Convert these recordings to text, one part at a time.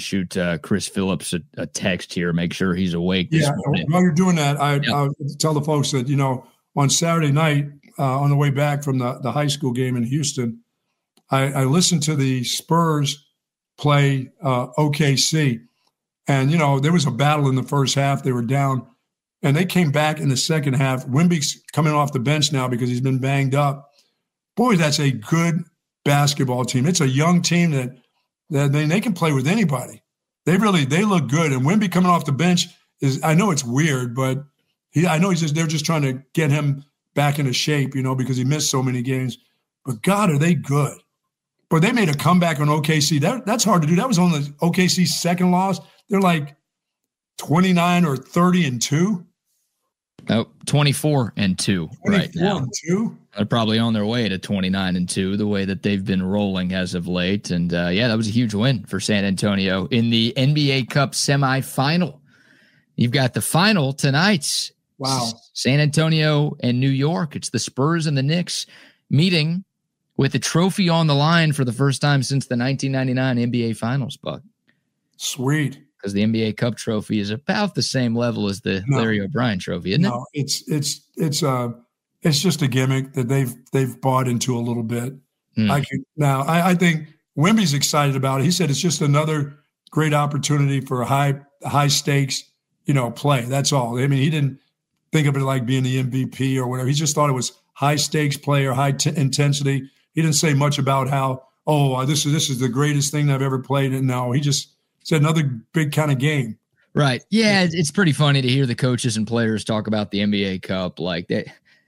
shoot Chris Phillips a text here. Make sure he's awake this morning. While you're doing that, I'll tell the folks that, on Saturday night, on the way back from the high school game in Houston, I listened to the Spurs play OKC. And, there was a battle in the first half. They were down. And they came back in the second half. Wemby's coming off the bench now because he's been banged up. Boy, that's a good basketball team. It's a young team that they can play with anybody. They look good. And Wemby coming off the bench I know it's weird, but they're just trying to get him back into shape, because he missed so many games. But God, are they good? But they made a comeback on OKC. That's hard to do. That was only OKC's second loss. They're like 29 or 30-2. Oh, 24-2 right now. 24-2? They're probably on their way to 29-2, the way that they've been rolling as of late. And that was a huge win for San Antonio in the NBA Cup semifinal. You've got the final tonight. Wow. San Antonio and New York. It's the Spurs and the Knicks meeting with a trophy on the line for the first time since the 1999 NBA Finals, Buck. Sweet. Because the NBA Cup trophy is about the same level as the Larry O'Brien trophy, isn't it? No, it's just a gimmick that they've bought into a little bit. I think Wemby's excited about it. He said it's just another great opportunity for a high stakes, play. That's all. I mean, he didn't think of it like being the MVP or whatever. He just thought it was high stakes play or high intensity. He didn't say much about how, this is the greatest thing I've ever played. And no, he just said another big kind of game. Right. Yeah, it's pretty funny to hear the coaches and players talk about the NBA Cup like that.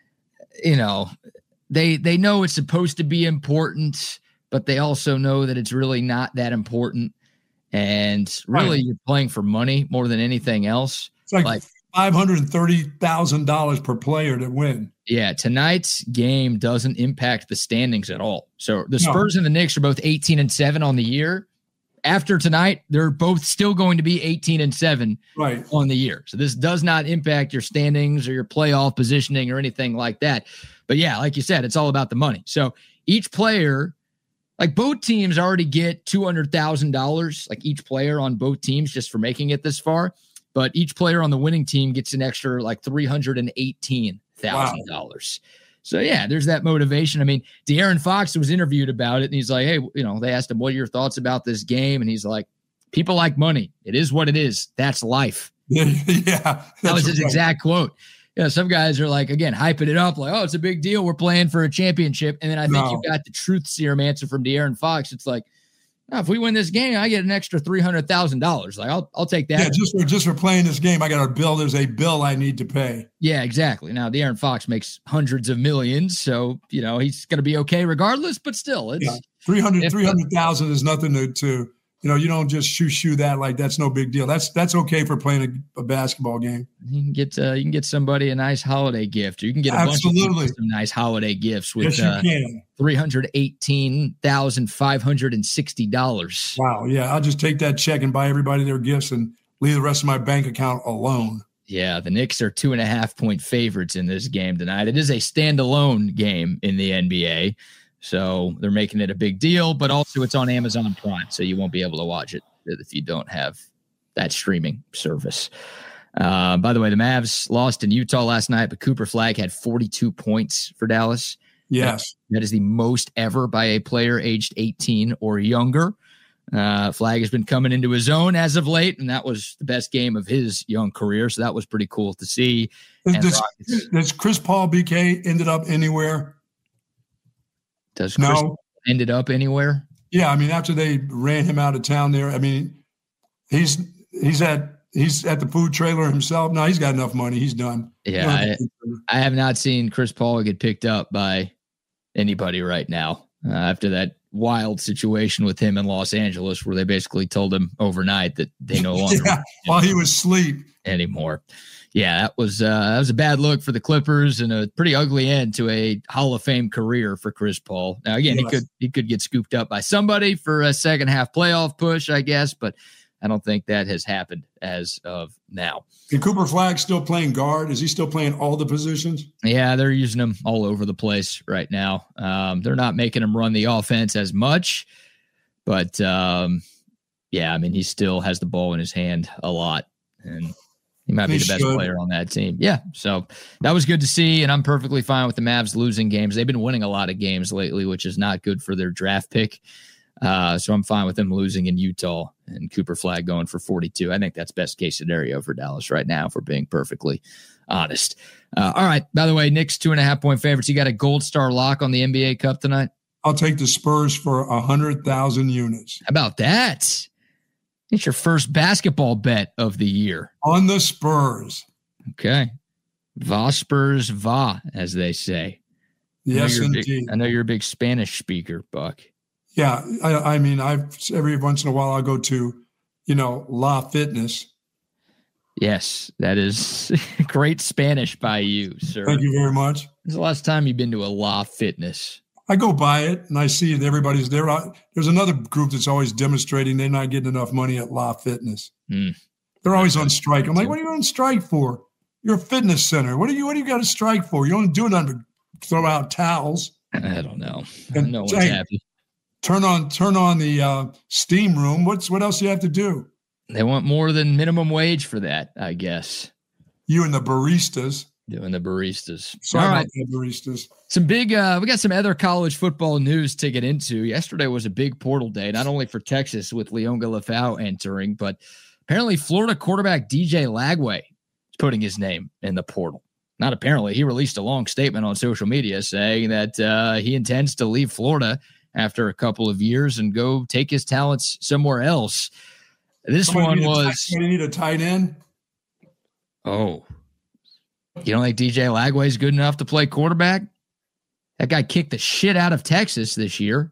They know it's supposed to be important, but they also know that it's really not that important. And really, You're playing for money more than anything else. It's like $530,000 per player to win. Yeah, tonight's game doesn't impact the standings at all. So the Spurs and the Knicks are both 18-7 on the year. After tonight, they're both still going to be 18-7 on the year. So this does not impact your standings or your playoff positioning or anything like that. But yeah, like you said, it's all about the money. So each player, like both teams already get $200,000, like each player on both teams just for making it this far. But each player on the winning team gets an extra like $318,000. Wow. So, yeah, there's that motivation. I mean, De'Aaron Fox was interviewed about it, and he's like, hey, they asked him, what are your thoughts about this game? And he's like, people like money. It is what it is. That's life. Yeah. That was his exact quote. Some guys are like, again, hyping it up like, oh, it's a big deal. We're playing for a championship. And then I think you got the truth serum answer from De'Aaron Fox. It's like, if we win this game, I get an extra $300,000. Like I'll take that. Yeah, just for playing this game, I got a bill. There's a bill I need to pay. Yeah, exactly. Now, De'Aaron Fox makes hundreds of millions, so he's going to be okay regardless. But still, it's 300,000 is nothing to you don't just shoo that like that's no big deal. That's okay for playing a basketball game. You can get somebody a nice holiday gift. Or you can get a bunch of people some nice holiday gifts with $318,560. Wow, yeah, I'll just take that check and buy everybody their gifts and leave the rest of my bank account alone. Yeah, the Knicks are 2.5-point favorites in this game tonight. It is a standalone game in the NBA. So they're making it a big deal, but also it's on Amazon Prime, so you won't be able to watch it if you don't have that streaming service. By the way, the Mavs lost in Utah last night, but Cooper Flagg had 42 points for Dallas. Yes. That is the most ever by a player aged 18 or younger. Flagg has been coming into his own as of late, and that was the best game of his young career, so that was pretty cool to see. Does Chris Paul BK ended up anywhere? Does Chris ended up anywhere? Yeah, I mean, after they ran him out of town there, I mean, he's at the food trailer himself. No, he's got enough money. He's done. Yeah, I have not seen Chris Paul get picked up by anybody right now after that wild situation with him in Los Angeles where they basically told him overnight that they no longer while he was asleep anymore. Yeah, that was a bad look for the Clippers and a pretty ugly end to a Hall of Fame career for Chris Paul. Now, again, he could get scooped up by somebody for a second half playoff push, I guess, but I don't think that has happened as of now. Is Cooper Flagg still playing guard? Is he still playing all the positions? Yeah, they're using him all over the place right now. They're not making him run the offense as much, but Yeah, I mean, he still has the ball in his hand a lot, and he might be the best player on that team. Yeah, so that was good to see, and I'm perfectly fine with the Mavs losing games. They've been winning a lot of games lately, which is not good for their draft pick. So I'm fine with them losing in Utah and Cooper Flagg going for 42. I think that's best case scenario for Dallas right now, if we're being perfectly honest. All right. By the way, Knicks 2.5-point favorites. You got a gold star lock on the NBA Cup tonight? I'll take the Spurs for 100,000 units. How about that? It's your first basketball bet of the year. On the Spurs. Okay. Va Spurs va, as they say. Yes, indeed. I know you're a big Spanish speaker, Buck. Yeah, I mean, every once in a while I'll go to, La Fitness. Yes, that is great Spanish by you, sir. Thank you very much. When's the last time you've been to a La Fitness? I go by it and I see that everybody's there. There's another group that's always demonstrating they're not getting enough money at La Fitness. They're always on strike. I'm like, what are you on strike for? You're a fitness center. What do you got to strike for? You don't do nothing but throw out towels. I don't know. And no one's happy. Turn on the steam room. What else do you have to do? They want more than minimum wage for that, I guess. You and the baristas. Doing the baristas. Sorry about the baristas. Some big, we got some other college football news to get into. Yesterday was a big portal day, not only for Texas with Leon Galafau entering, but apparently Florida quarterback DJ Lagway is putting his name in the portal. Not apparently. He released a long statement on social media saying that he intends to leave Florida after a couple of years and go take his talents somewhere else. Somebody need a tight end. Oh, you don't think DJ Lagway is good enough to play quarterback? That guy kicked the shit out of Texas this year.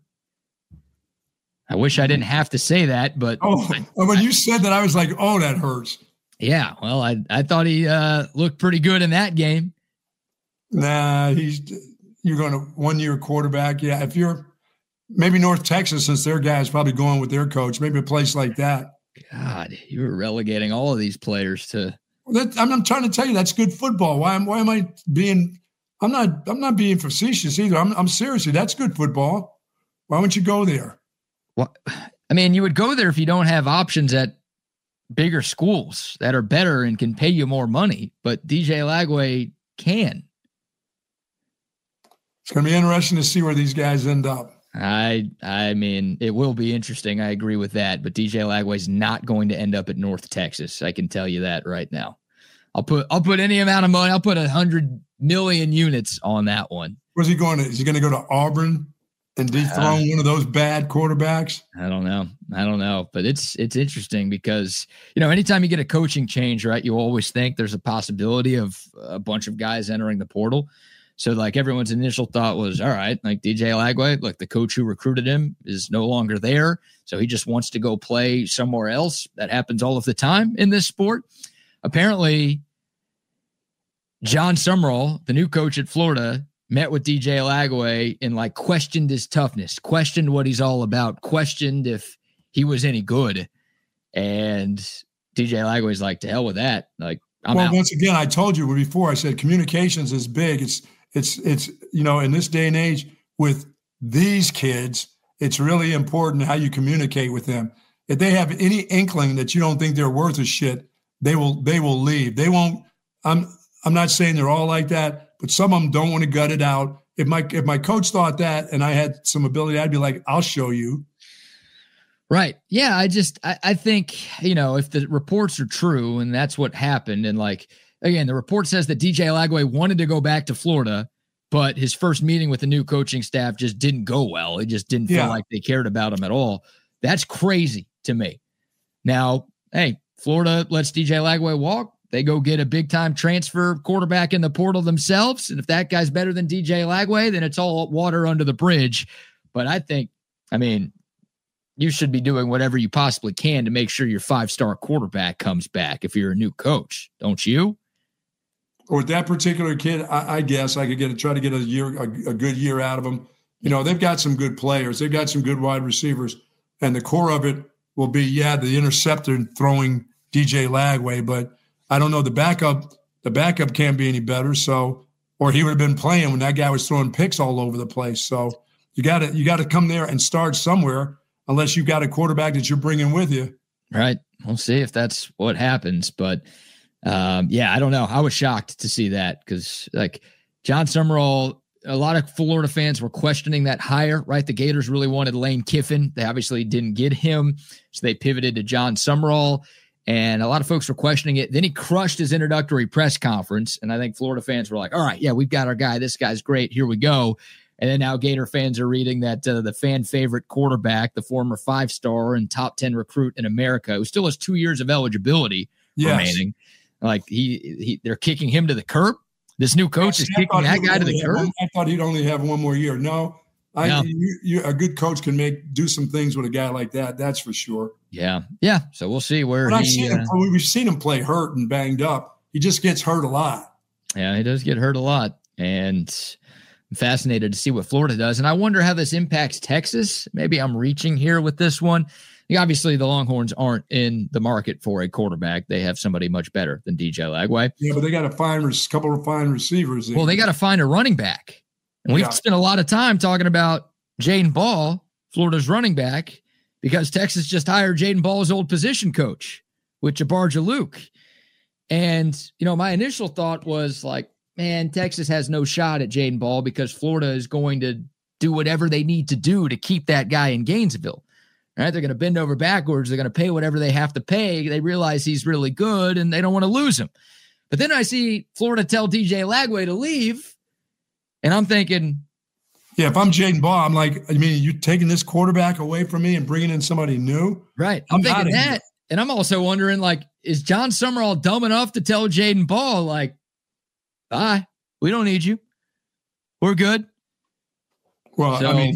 I wish I didn't have to say that, but when you said that, I was like, oh, that hurts. Yeah, well, I thought he looked pretty good in that game. Nah, you're going to 1 year quarterback. Yeah, if you're maybe North Texas, since their guy's probably going with their coach, maybe a place like that. God, you were relegating all of these players to. I'm trying to tell you that's good football. Why am I being? I'm not being facetious either. I'm seriously, that's good football. Why wouldn't you go there? Well, I mean, you would go there if you don't have options at bigger schools that are better and can pay you more money. But DJ Lagway can. It's going to be interesting to see where these guys end up. I mean, it will be interesting. I agree with that. But DJ Lagway's not going to end up at North Texas. I can tell you that right now. I'll put any amount of money. I'll put 100 million units on that one. Where's he going to? Is he going to go to Auburn and dethrone one of those bad quarterbacks? I don't know. But it's interesting because, anytime you get a coaching change, right, you always think there's a possibility of a bunch of guys entering the portal. So, like, everyone's initial thought was, all right, like DJ Lagway, like the coach who recruited him is no longer there. So he just wants to go play somewhere else. That happens all of the time in this sport. Apparently, John Summerall, the new coach at Florida, met with DJ Lagway and questioned his toughness, questioned what he's all about, questioned if he was any good. And DJ Lagway's like, to hell with that. Like, I'm out. Once again, I told you before, I said communications is big. It's in this day and age with these kids, it's really important how you communicate with them. If they have any inkling that you don't think they're worth a shit, they will leave. They won't. I'm not saying they're all like that, but some of them don't want to gut it out. If my coach thought that and I had some ability, I'd be like, I'll show you. Right. Yeah. I think, if the reports are true and that's what happened. And again, the report says that DJ Lagway wanted to go back to Florida, but his first meeting with the new coaching staff just didn't go well. It just didn't feel like they cared about him at all. That's crazy to me. Now, hey, Florida lets DJ Lagway walk. They go get a big-time transfer quarterback in the portal themselves. And if that guy's better than DJ Lagway, then it's all water under the bridge. But you should be doing whatever you possibly can to make sure your 5-star quarterback comes back if you're a new coach, don't you? With that particular kid, I guess I could try to get a good year out of him. They've got some good players. They've got some good wide receivers. And the core of it will be, the interceptor throwing DJ Lagway. But I don't know, the backup can't be any better. So, or he would have been playing when that guy was throwing picks all over the place. So you got to come there and start somewhere. unless you've got a quarterback that you're bringing with you. Right. We'll see if that's what happens. But I don't know. I was shocked to see that because like John Summerall, a lot of Florida fans were questioning that hire, right? The Gators really wanted Lane Kiffin. They obviously didn't get him. So they pivoted to John Summerall. And a lot of folks were questioning it. Then he crushed his introductory press conference. And I think Florida fans were like, all right, yeah, we've got our guy. This guy's great. Here we go. And then now Gator fans are reading that the fan favorite quarterback, the former 5-star and top 10 recruit in America, who still has 2 years of eligibility remaining. Like they're kicking him to the curb. This new coach is kicking that guy to the curb. I thought he'd only have one more year. No. A good coach can do some things with a guy like that. That's for sure. Yeah. So we'll see where we've seen him play hurt and banged up. He just gets hurt a lot. Yeah, he does get hurt a lot. And I'm fascinated to see what Florida does. And I wonder how this impacts Texas. Maybe I'm reaching here with this one. Obviously, the Longhorns aren't in the market for a quarterback. They have somebody much better than DJ Lagway. Yeah, but they got to find a couple of fine receivers. Well, they got to find a running back. And we've spent a lot of time talking about Jaden Ball, Florida's running back, because Texas just hired Jaden Ball's old position coach with Jabbar Jalouk. And, my initial thought was like, man, Texas has no shot at Jaden Ball because Florida is going to do whatever they need to do to keep that guy in Gainesville. All right, they're going to bend over backwards. They're going to pay whatever they have to pay. They realize he's really good, and they don't want to lose him. But then I see Florida tell DJ Lagway to leave, and I'm thinking, yeah, if I'm Jaden Ball, I'm like, you're taking this quarterback away from me and bringing in somebody new? Right. I'm thinking that, and I'm also wondering, like, is John Summerall dumb enough to tell Jaden Ball, like, bye, we don't need you. We're good. Well,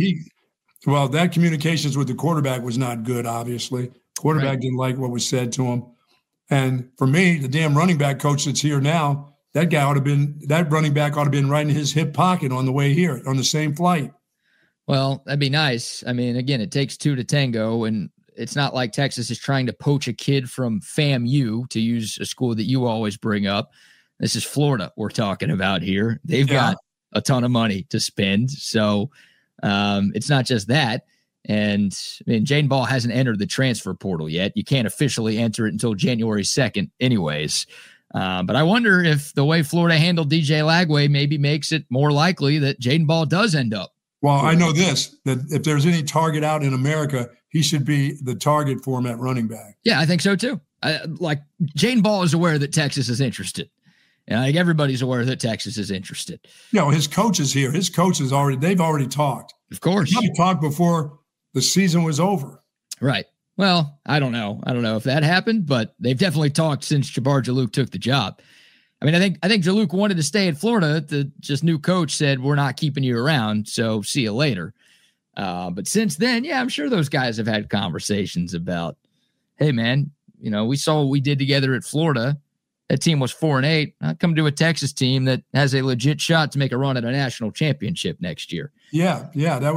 that communications with the quarterback was not good, obviously. Quarterback didn't like what was said to him. And for me, the damn running back coach that's here now, that running back ought to have been right in his hip pocket on the way here on the same flight. Well, that'd be nice. Again, it takes two to tango, and it's not like Texas is trying to poach a kid from FAMU, to use a school that you always bring up. This is Florida we're talking about here. They've got a ton of money to spend. So it's not just that. And Jaden Ball hasn't entered the transfer portal yet. You can't officially enter it until January 2nd anyways. But I wonder if the way Florida handled DJ Lagway maybe makes it more likely that Jaden Ball does end up. Well, I know this, that if there's any target out in America, he should be the target for him at running back. Yeah, I think so too. Jaden Ball is aware that Texas is interested. And I think everybody's aware that Texas is interested. His coach is here. His coach is they've already talked. Of course. They talked before the season was over. Right. Well, I don't know. I don't know if that happened, but they've definitely talked since Jabbar Jalouk took the job. I think Jalouk wanted to stay at Florida. The new coach said, we're not keeping you around, so see you later. But since then, I'm sure those guys have had conversations about, hey, man, we saw what we did together at Florida. That team was 4-8. I'd come to a Texas team that has a legit shot to make a run at a national championship next year. Yeah.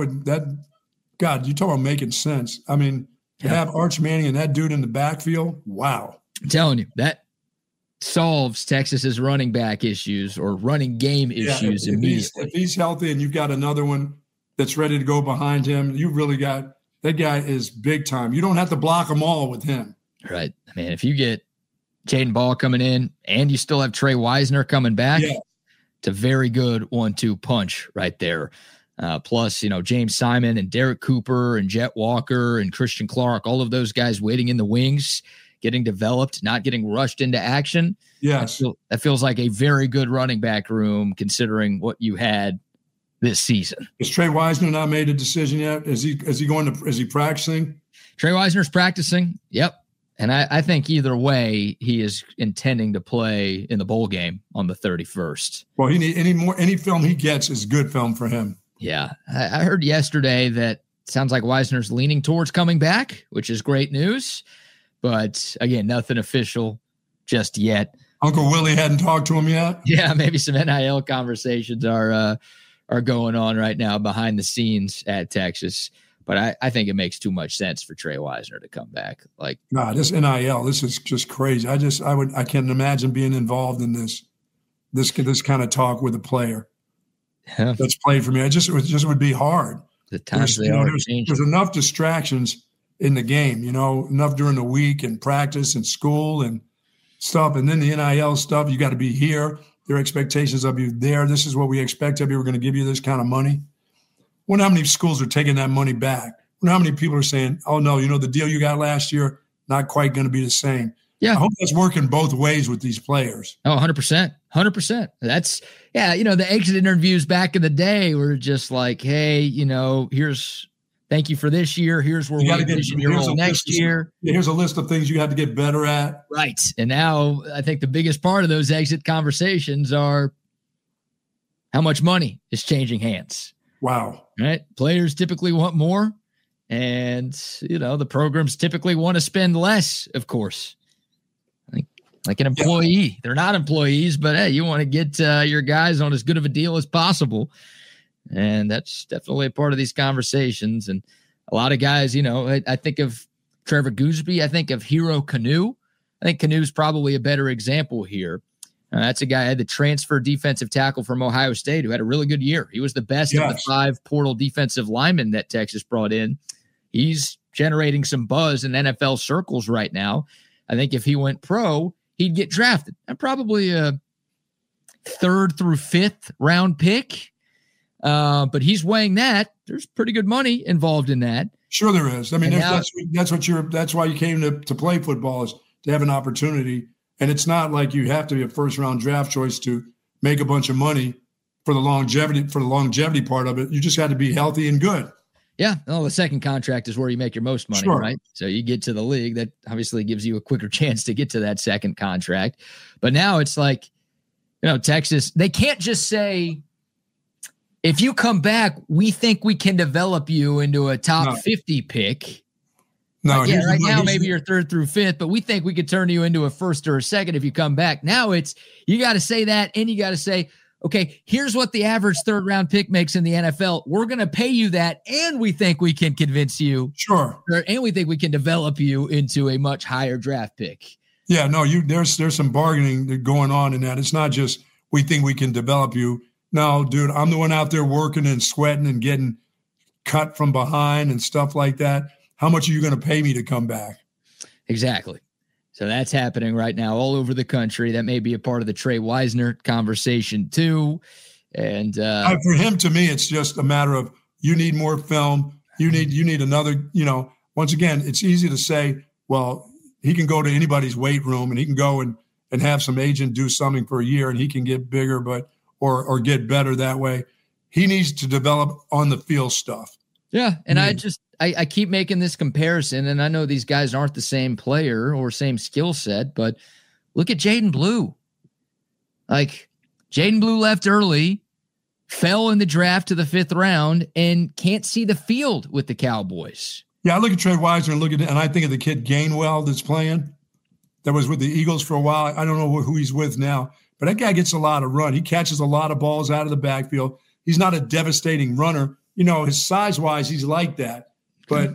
God, you talk about making sense. To have Arch Manning and that dude in the backfield, wow. I'm telling you, that solves Texas's running back issues or running game issues immediately. If he's healthy and you've got another one that's ready to go behind him, you really got – that guy is big time. You don't have to block them all with him. Right. If you get Jaden Ball coming in and you still have Trey Wisner coming back, it's a very good 1-2 punch right there. Plus, James Simon and Derek Cooper and Jet Walker and Christian Clark, all of those guys waiting in the wings, getting developed, not getting rushed into action. Yes. That feels like a very good running back room considering what you had this season. Has Trey Wisner not made a decision yet? Is he practicing? Trey Wisner's practicing. Yep. And I think either way, he is intending to play in the bowl game on the 31st. Well, any film he gets is good film for him. Yeah. I heard yesterday that it sounds like Wisner's leaning towards coming back, which is great news. But again, nothing official just yet. Uncle Willie hadn't talked to him yet? Yeah, maybe some NIL conversations are going on right now behind the scenes at Texas. But I think it makes too much sense for Trey Wisner to come back. This NIL, this is just crazy. I can't imagine being involved in this kind of talk with a player that's played for me. It just would be hard. The times there's enough distractions in the game, enough during the week and practice and school and stuff. And then the NIL stuff, you got to be here. There are expectations of you there. This is what we expect of you. We're going to give you this kind of money. I wonder how many schools are taking that money back. I wonder how many people are saying, oh, no, the deal you got last year, not quite going to be the same. Yeah. I hope that's working both ways with these players. Oh, 100%. 100%. That's, the exit interviews back in the day were just like, hey, thank you for this year. Here's where we envision your role next year. Here's a list of things you have to get better at. Right. And now I think the biggest part of those exit conversations are how much money is changing hands. Wow. Right. Players typically want more. And, the programs typically want to spend less, of course. Like an employee. They're not employees, but hey, you want to get your guys on as good of a deal as possible. And that's definitely a part of these conversations. And a lot of guys, I think of Trevor Gooseby. I think of Hero Kanu. I think Kanu's probably a better example here. That's a guy who had the transfer defensive tackle from Ohio State who had a really good year. He was the best of the 5 portal defensive linemen that Texas brought in. He's generating some buzz in NFL circles right now. I think if he went pro, he'd get drafted. And probably a 3rd through 5th round pick. But he's weighing that. There's pretty good money involved in that. Sure there is. I mean, that's why you came to play football, is to have an opportunity. And it's not like you have to be a first round draft choice to make a bunch of money for the longevity part of it. You just got to be healthy and good. Yeah. Well, the second contract is where you make your most money, right? So you get to the league, that obviously gives you a quicker chance to get to that second contract. But now it's like, Texas, they can't just say, if you come back, we think we can develop you into a top 50 pick. No, right now, maybe you're 3rd through 5th, but we think we could turn you into a 1st or a 2nd if you come back. Now you got to say that, and you got to say, okay, here's what the average 3rd round pick makes in the NFL. We're going to pay you that, and we think we can convince you. Sure. And we think we can develop you into a much higher draft pick. Yeah, no, there's some bargaining going on in that. It's not just we think we can develop you. No, dude, I'm the one out there working and sweating and getting cut from behind and stuff like that. How much are you going to pay me to come back? Exactly. So that's happening right now all over the country. That may be a part of the Trey Wisner conversation too. And for him, to me, it's just a matter of, you need more film. You need another, once again, it's easy to say, well, he can go to anybody's weight room and he can go and have some agent do something for a year and he can get bigger, or get better that way. He needs to develop on the field stuff. Yeah. And I keep making this comparison, and I know these guys aren't the same player or same skill set, but look at Jaden Blue. Like, Jaden Blue left early, fell in the draft to the 5th round, and can't see the field with the Cowboys. Yeah, I look at Trey Wisner and I think of the kid Gainwell that's playing, that was with the Eagles for a while. I don't know who he's with now, but that guy gets a lot of run. He catches a lot of balls out of the backfield. He's not a devastating runner. His size-wise, he's like that. But,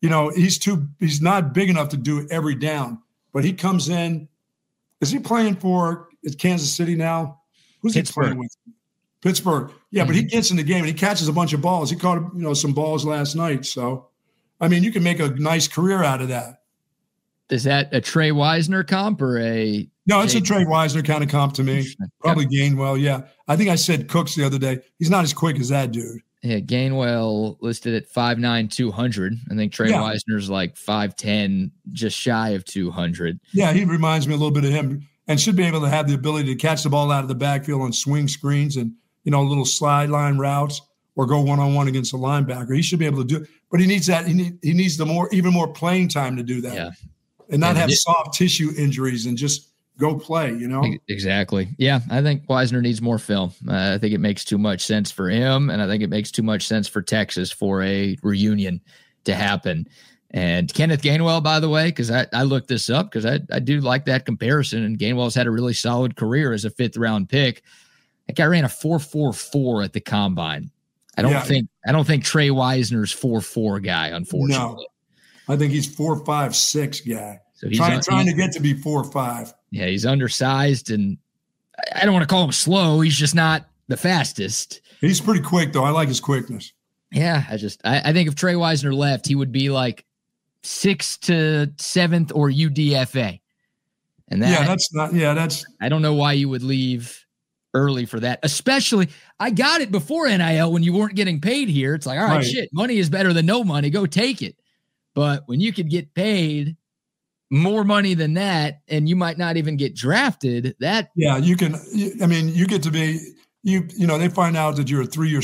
he's not big enough to do every down. But he comes in. Is he playing for Kansas City now? Who's Pittsburgh. He playing with? Pittsburgh. Yeah, but he gets in the game and he catches a bunch of balls. He caught, some balls last night. So, I mean, you can make a nice career out of that. Is that a Trey Wisner comp or a? No, it's a Trey Wisner kind of comp to me. Probably Gainwell, yeah. I think I said Cooks the other day. He's not as quick as that dude. Yeah, Gainwell listed at 5'9", 200. I think Trey Wisner's like 5'10", just shy of 200. Yeah, he reminds me a little bit of him, and should be able to have the ability to catch the ball out of the backfield on swing screens and, little slide line routes, or go one-on-one against a linebacker. He should be able to do it. But he needs that. He needs even more playing time to do that, and not have soft tissue injuries and just go play, Exactly. Yeah, I think Wisner needs more film. I think it makes too much sense for him, and I think it makes too much sense for Texas for a reunion to happen. And Kenneth Gainwell, by the way, because I looked this up because I do like that comparison, and Gainwell's had a really solid career as a 5th round pick. That guy ran a 4.44 at the combine. I don't think Trey Wisner's 4.4 guy, unfortunately. No, I think he's 4.56 guy. So he's trying to get to be 4.5. Yeah, he's undersized, and I don't want to call him slow. He's just not the fastest. He's pretty quick, though. I like his quickness. Yeah, I think if Trey Wisner left, he would be like 6th to 7th or UDFA. And that's I don't know why you would leave early for that. Especially, I got it before NIL when you weren't getting paid here. It's like, all right, shit, money is better than no money. Go take it. But when you could get paid more money than that, and you might not even get drafted, that you can. I mean, you get to be they find out that you're a 3-year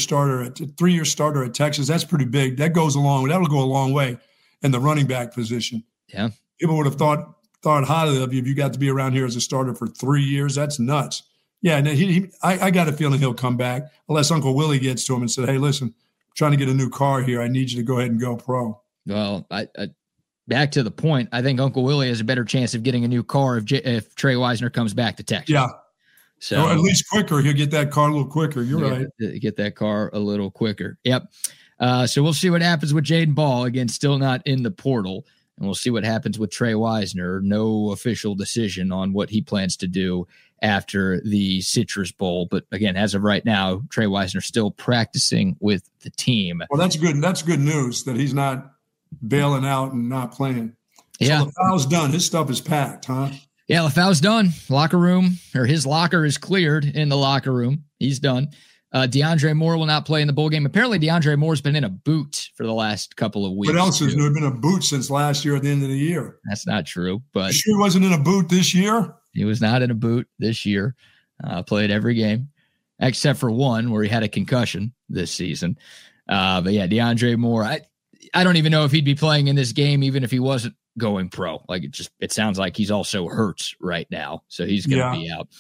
starter at Texas. That's pretty big. That'll go a long way in the running back position. Yeah, people would have thought highly of you if you got to be around here as a starter for 3 years. That's nuts. Yeah, and I got a feeling he'll come back unless Uncle Willie gets to him and said, "Hey, listen, I'm trying to get a new car here. I need you to go ahead and go pro." Well, I back to the point, I think Uncle Willie has a better chance of getting a new car if Trey Wisner comes back to Texas. Yeah. So or at least quicker. He'll get that car a little quicker. You're right. Get that car a little quicker. Yep. So we'll see what happens with Jaden Ball. Again, still not in the portal. And we'll see what happens with Trey Wisner. No official decision on what he plans to do after the Citrus Bowl. But again, as of right now, Trey Wisner still practicing with the team. Well, that's good. That's good news that he's not bailing out and not playing. Yeah. So LaFau's done. His stuff is packed, huh? Yeah, LaFau's done. Locker room, or his locker is cleared in the locker room. He's done. DeAndre Moore will not play in the bowl game. Apparently, DeAndre Moore's been in a boot for the last couple of weeks. What else has been a boot since last year at the end of the year? That's not true. But you sure he wasn't in a boot this year? He was not in a boot this year. Played every game except for one where he had a concussion this season. But yeah, DeAndre Moore, I don't even know if he'd be playing in this game, even if he wasn't going pro. Like it sounds like he's also hurt right now. So he's going to be out.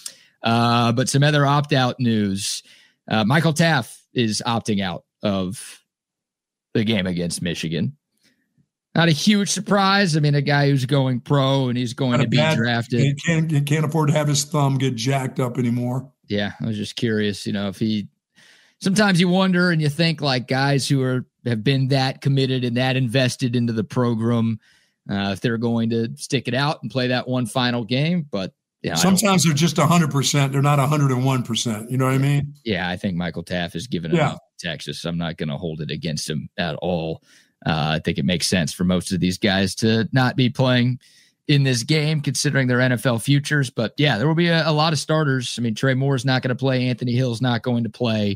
But some other opt-out news. Michael Taft is opting out of the game against Michigan. Not a huge surprise. I mean, a guy who's going pro and he's going to be drafted. He can't afford to have his thumb get jacked up anymore. Yeah, I was just curious, if sometimes you wonder and you think like guys who have been that committed and that invested into the program, if they're going to stick it out and play that one final game. But yeah, sometimes they're just 100%. They're not 101%. You know what I mean? Yeah, I think Michael Taft has given enough to Texas. I'm not going to hold it against him at all. I think it makes sense for most of these guys to not be playing in this game, considering their NFL futures. But yeah, there will be a lot of starters. I mean, Trey Moore's not going to play. Anthony Hill's not going to play.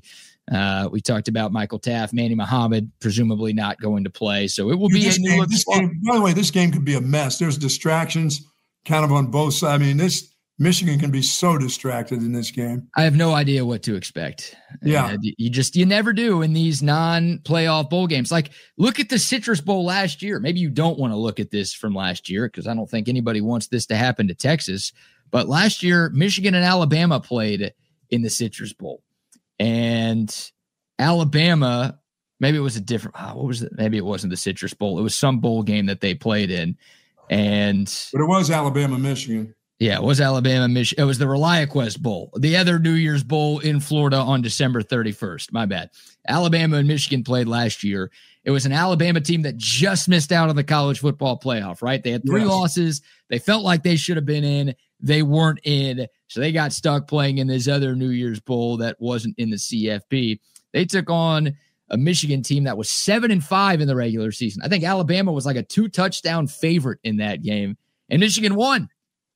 We talked about Michael Taft, Manny Muhammad, presumably not going to play. So it will be a new look. By the way, this game could be a mess. There's distractions kind of on both sides. I mean, Michigan can be so distracted in this game. I have no idea what to expect. Yeah. You never do in these non-playoff bowl games. Like, look at the Citrus Bowl last year. Maybe you don't want to look at this from last year because I don't think anybody wants this to happen to Texas. But last year, Michigan and Alabama played in the Citrus Bowl. And Alabama, maybe it was a different, what was it? Maybe it wasn't the Citrus Bowl. It was some bowl game that they played in. But it was Alabama, Michigan. Yeah, it was Alabama, Michigan. It was the ReliaQuest Bowl, the other New Year's Bowl in Florida on December 31st. My bad. Alabama and Michigan played last year. It was an Alabama team that just missed out on the college football playoff, right? They had 3 losses. They felt like they should have been in. They weren't in. So they got stuck playing in this other New Year's Bowl that wasn't in the CFP. They took on a Michigan team that was 7-5 in the regular season. I think Alabama was like a 2-touchdown favorite in that game, and Michigan won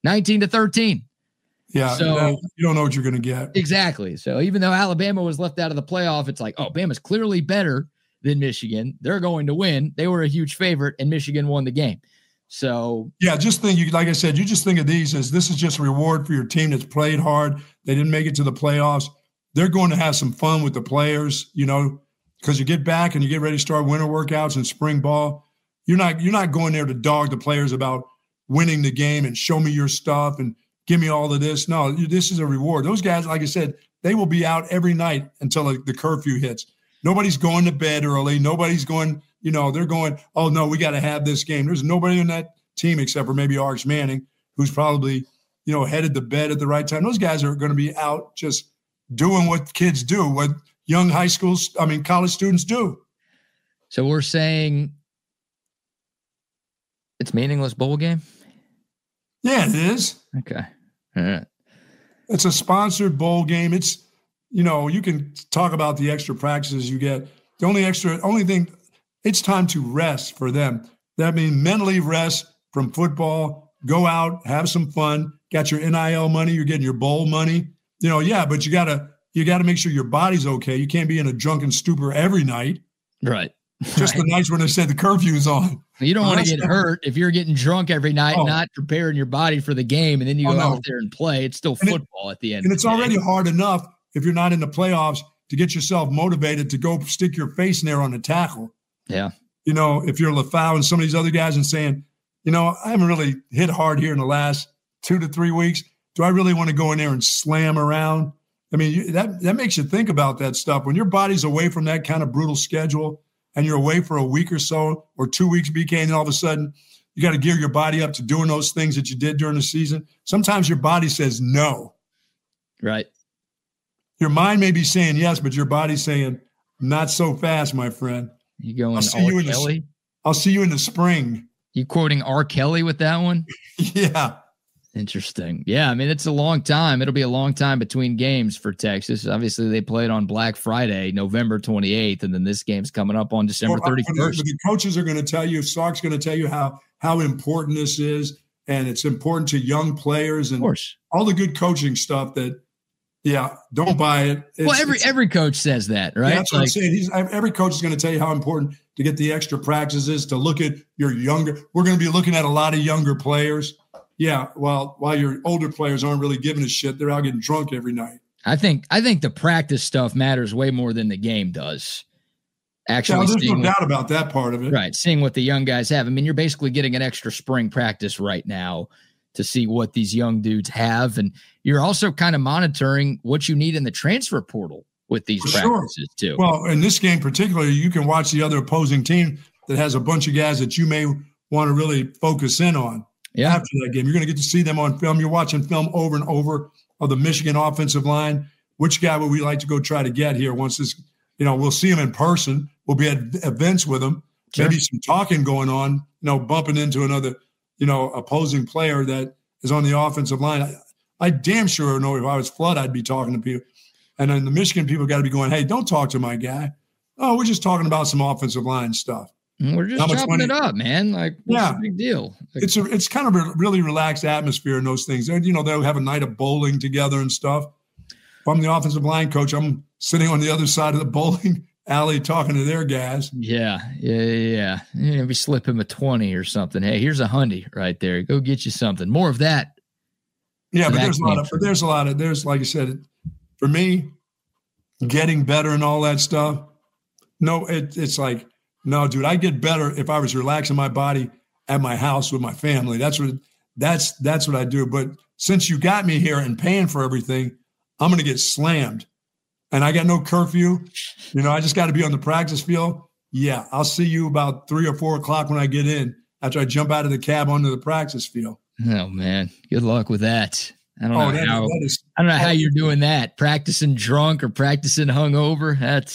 19-13. Yeah, so you don't know what you're going to get. Exactly. So even though Alabama was left out of the playoff, it's like, oh, Bama's clearly better than Michigan. They're going to win. They were a huge favorite, and Michigan won the game. So yeah, just think, like I said, you just think of these as this is just a reward for your team that's played hard. They didn't make it to the playoffs. They're going to have some fun with the players, because you get back and you get ready to start winter workouts and spring ball. You're not going there to dog the players about winning the game and show me your stuff and give me all of this. No, this is a reward. Those guys, like I said, they will be out every night until the curfew hits. Nobody's going to bed early. Nobody's going, they're going, oh, no, we got to have this game. There's nobody on that team except for maybe Arch Manning, who's probably, headed to bed at the right time. Those guys are going to be out just doing what kids do, what young college students do. So we're saying it's meaningless bowl game? Yeah, it is. Okay. All right. It's a sponsored bowl game. It's, you can talk about the extra practices you get. The only thing, it's time to rest for them. That means mentally rest from football, go out, have some fun, got your NIL money, you're getting your bowl money. But you gotta make sure your body's okay. You can't be in a drunken stupor every night. Right. Just the nights when they said the curfew's on. You don't want to get hurt if you're getting drunk every night, not preparing your body for the game, and then you go out there and play. It's still football at the end. And it's already hard enough if you're not in the playoffs to get yourself motivated to go stick your face in there on the tackle. Yeah. If you're LaFau and some of these other guys and saying, I haven't really hit hard here in the last 2 to 3 weeks. Do I really want to go in there and slam around? I mean, that makes you think about that stuff. When your body's away from that kind of brutal schedule and you're away for a week or so or 2 weeks, BK, and then all of a sudden you got to gear your body up to doing those things that you did during the season. Sometimes your body says no. Right. Your mind may be saying yes, but your body's saying not so fast, my friend. You going R. Kelly? I'll see you in the spring. You quoting R. Kelly with that one? Yeah. Interesting. Yeah, I mean, it's a long time. It'll be a long time between games for Texas. Obviously, they played on Black Friday, November 28th, and then this game's coming up on December 31st. The coaches are going to tell you, Sark's going to tell you how important this is, and it's important to young players and all the good coaching stuff that, don't buy it. Every coach says that, right? Yeah, that's what I'm saying. Every coach is going to tell you how important to get the extra practices, to look at your younger. We're going to be looking at a lot of younger players. Yeah, while your older players aren't really giving a shit, they're out getting drunk every night. I think the practice stuff matters way more than the game does. Actually, there's no doubt about that part of it. Right, seeing what the young guys have. I mean, you're basically getting an extra spring practice right now to see what these young dudes have, and you're also kind of monitoring what you need in the transfer portal with these practices too. Well, in this game particularly, you can watch the other opposing team that has a bunch of guys that you may want to really focus in on. Yeah. After that game, you're going to get to see them on film. You're watching film over and over of the Michigan offensive line. Which guy would we like to go try to get here once this, we'll see him in person. We'll be at events with him. Sure. Maybe some talking going on, bumping into another, opposing player that is on the offensive line. I damn sure know if I was Flood, I'd be talking to people. And then the Michigan people got to be going, hey, don't talk to my guy. Oh, we're just talking about some offensive line stuff. We're just chopping it up, man. Like, what's the big deal? It's kind of a really relaxed atmosphere in those things. They'll have a night of bowling together and stuff. If I'm the offensive line coach, I'm sitting on the other side of the bowling alley talking to their guys. Yeah. Maybe slip him a 20 or something. Hey, here's a $100 right there. Go get you something. More of that. Yeah, but there's like I said, for me, getting better and all that stuff. No, it's like, no, dude, I get better if I was relaxing my body at my house with my family. That's what I do. But since you got me here and paying for everything, I'm going to get slammed. And I got no curfew. I just got to be on the practice field. Yeah, I'll see you about 3 or 4 o'clock when I get in after I jump out of the cab onto the practice field. Oh, man. Good luck with that. I don't know how you're doing that. Practicing drunk or practicing hungover.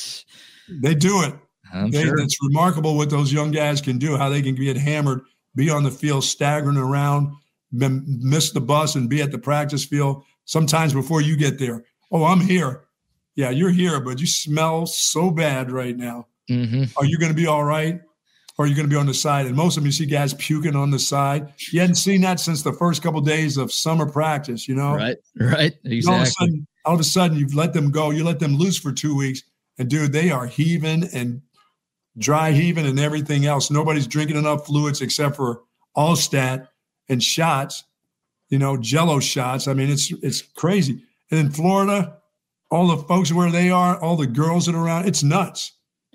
They do it. Sure. It's remarkable what those young guys can do, how they can get hammered, be on the field, staggering around, miss the bus and be at the practice field sometimes before you get there. Oh, I'm here. Yeah, you're here, but you smell so bad right now. Mm-hmm. Are you going to be all right? Or are you going to be on the side? And most of them, you see guys puking on the side. You hadn't seen that since the first couple of days of summer practice, Right, exactly. All of a sudden, you've let them go. You let them loose for 2 weeks. And, dude, they are heaving and dry heaving and everything else. Nobody's drinking enough fluids except for Allstat and shots, Jell-O shots. I mean, it's crazy. And in Florida, all the folks where they are, all the girls that are around, it's nuts.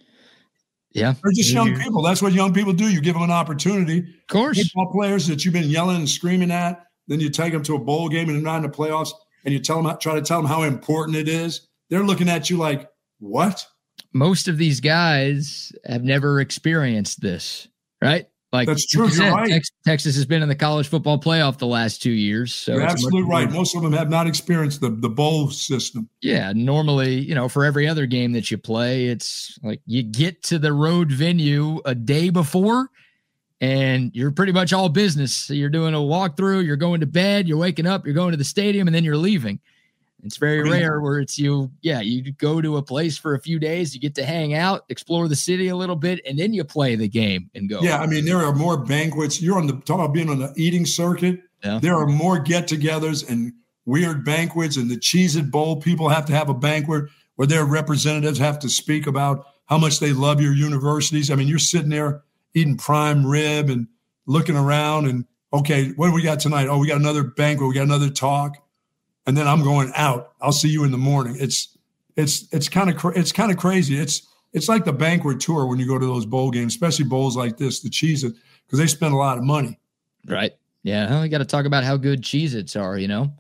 Yeah. They're just young people. That's what young people do. You give them an opportunity. Of course. Football players that you've been yelling and screaming at, then you take them to a bowl game and they're not in the playoffs, and you try to tell them how important it is. They're looking at you like, what? Most of these guys have never experienced this, right? Like, that's true. You're right. Texas has been in the college football playoff the last 2 years. So you're absolutely right. Most of them have not experienced the bowl system. Yeah. Normally, for every other game that you play, it's like you get to the road venue a day before and you're pretty much all business. So you're doing a walkthrough, you're going to bed, you're waking up, you're going to the stadium, and then you're leaving. It's very rare where it's you go to a place for a few days, you get to hang out, explore the city a little bit, and then you play the game and go. Yeah, I mean, there are more banquets. You're talk about being on the eating circuit. Yeah. There are more get-togethers and weird banquets, and the Cheez-It Bowl. People have to have a banquet where their representatives have to speak about how much they love your universities. I mean, you're sitting there eating prime rib and looking around and, okay, what do we got tonight? Oh, we got another banquet. We got another talk. And then I'm going out. I'll see you in the morning. It's kind of crazy. It's like the banquet tour when you go to those bowl games, especially bowls like this, the Cheez-It, because they spend a lot of money. Right. Yeah. Well, you got to talk about how good Cheez-Its are,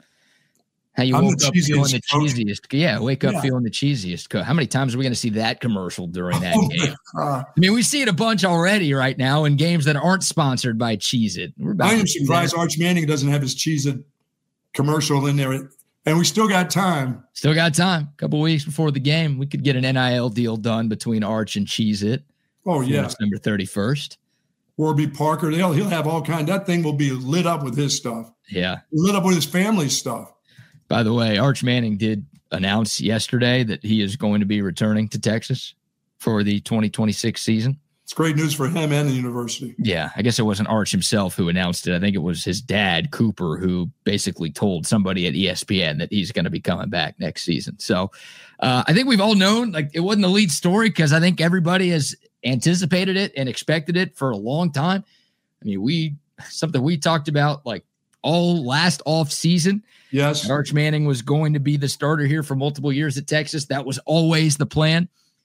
How you woke up feeling the cheesiest. Yeah, wake up feeling the cheesiest. How many times are we going to see that commercial during that game? I mean, we see it a bunch already right now in games that aren't sponsored by Cheez-It. I am surprised Arch Manning doesn't have his Cheez-It commercial in there. And we still got time. A couple weeks before the game, we could get an NIL deal done between Arch and Cheez-It. Oh, yeah. December 31st. Warby Parker. He'll have all kinds. That thing will be lit up with his stuff. Yeah. Lit up with his family's stuff. By the way, Arch Manning did announce yesterday that he is going to be returning to Texas for the 2026 season. It's great news for him and the university. Yeah, I guess it wasn't Arch himself who announced it. I think it was his dad, Cooper, who basically told somebody at ESPN that he's going to be coming back next season. So I think we've all known, like, it wasn't the lead story because I think everybody has anticipated it and expected it for a long time. I mean, something we talked about like all last off season. Yes. Arch Manning was going to be the starter here for multiple years at Texas. That was always the plan.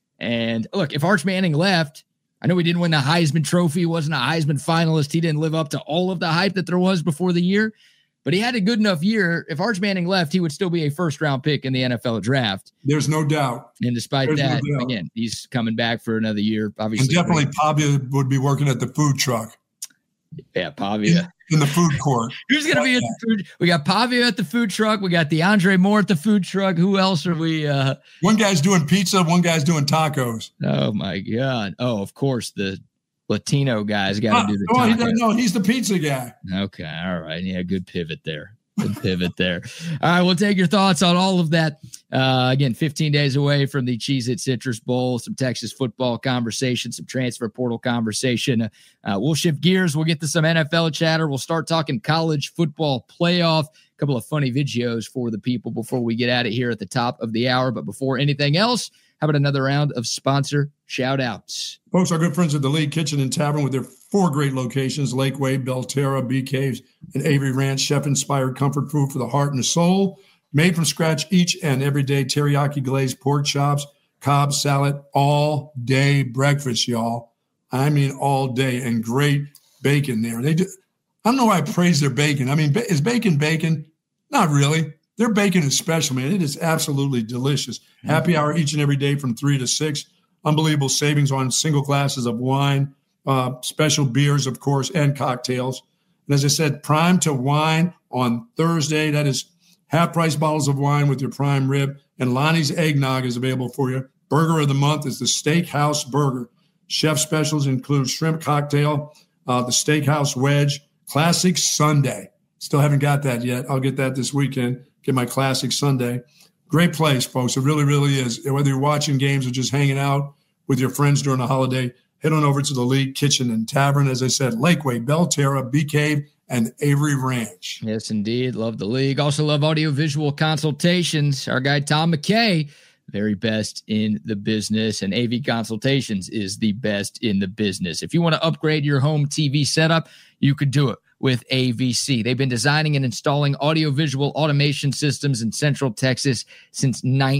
And look, if Arch Manning left, I know he didn't win the Heisman Trophy. He wasn't a Heisman finalist. He didn't live up to all of the hype that there was before the year, but he had a good enough year. If Arch Manning left, he would still be a first-round pick in the NFL draft. There's no doubt. And despite that, again, he's coming back for another year. Obviously, and definitely Pavia would be working at the food truck. Yeah, Pavia. In the food court. Who's going to be at the food? We got Pavia at the food truck. We got DeAndre Moore at the food truck. Who else are we? One guy's doing pizza. One guy's doing tacos. Oh, my God. Oh, of course, the Latino guy's got to do the tacos. No, he's the pizza guy. Okay. All right. Yeah, good pivot there. Good pivot there. All right, we'll take your thoughts on all of that. Again, 15 days away from the Cheez-It Citrus Bowl, some Texas football conversation, some transfer portal conversation. We'll shift gears. We'll get to some NFL chatter. We'll start talking college football playoff. A couple of funny videos for the people before we get at it here at the top of the hour. But before anything else, how about another round of sponsor shout-outs? Folks, our good friends at the League Kitchen and Tavern with their 4 great locations, Lakeway, Belterra, Bee Caves, and Avery Ranch, chef-inspired comfort food for the heart and the soul. Made from scratch each and every day, teriyaki glazed pork chops, Cobb salad, all-day breakfast, y'all. I mean all day, and great bacon there. I don't know why I praise their bacon. I mean, is bacon bacon? Not really. Their bacon is special, man. It is absolutely delicious. Mm-hmm. Happy hour each and every day from 3 to 6. Unbelievable savings on single glasses of wine, special beers, of course, and cocktails. And as I said, Prime to Wine on Thursday. That is half-price bottles of wine with your prime rib. And Lonnie's Eggnog is available for you. Burger of the month is the Steakhouse Burger. Chef specials include shrimp cocktail, the Steakhouse Wedge, Classic Sundae. Still haven't got that yet. I'll get that this weekend. Get my Classic Sundae. Great place, folks. It really, really is. Whether you're watching games or just hanging out with your friends during a holiday, head on over to the League Kitchen and Tavern. As I said, Lakeway, Belterra, Bee Cave, and Avery Ranch. Yes, indeed. Love the League. Also love audio-visual consultations. Our guy, Tom McKay, very best in the business, and AV Consultations is the best in the business. If you want to upgrade your home TV setup, you could do it with AVC. They've been designing and installing audio-visual automation systems in Central Texas since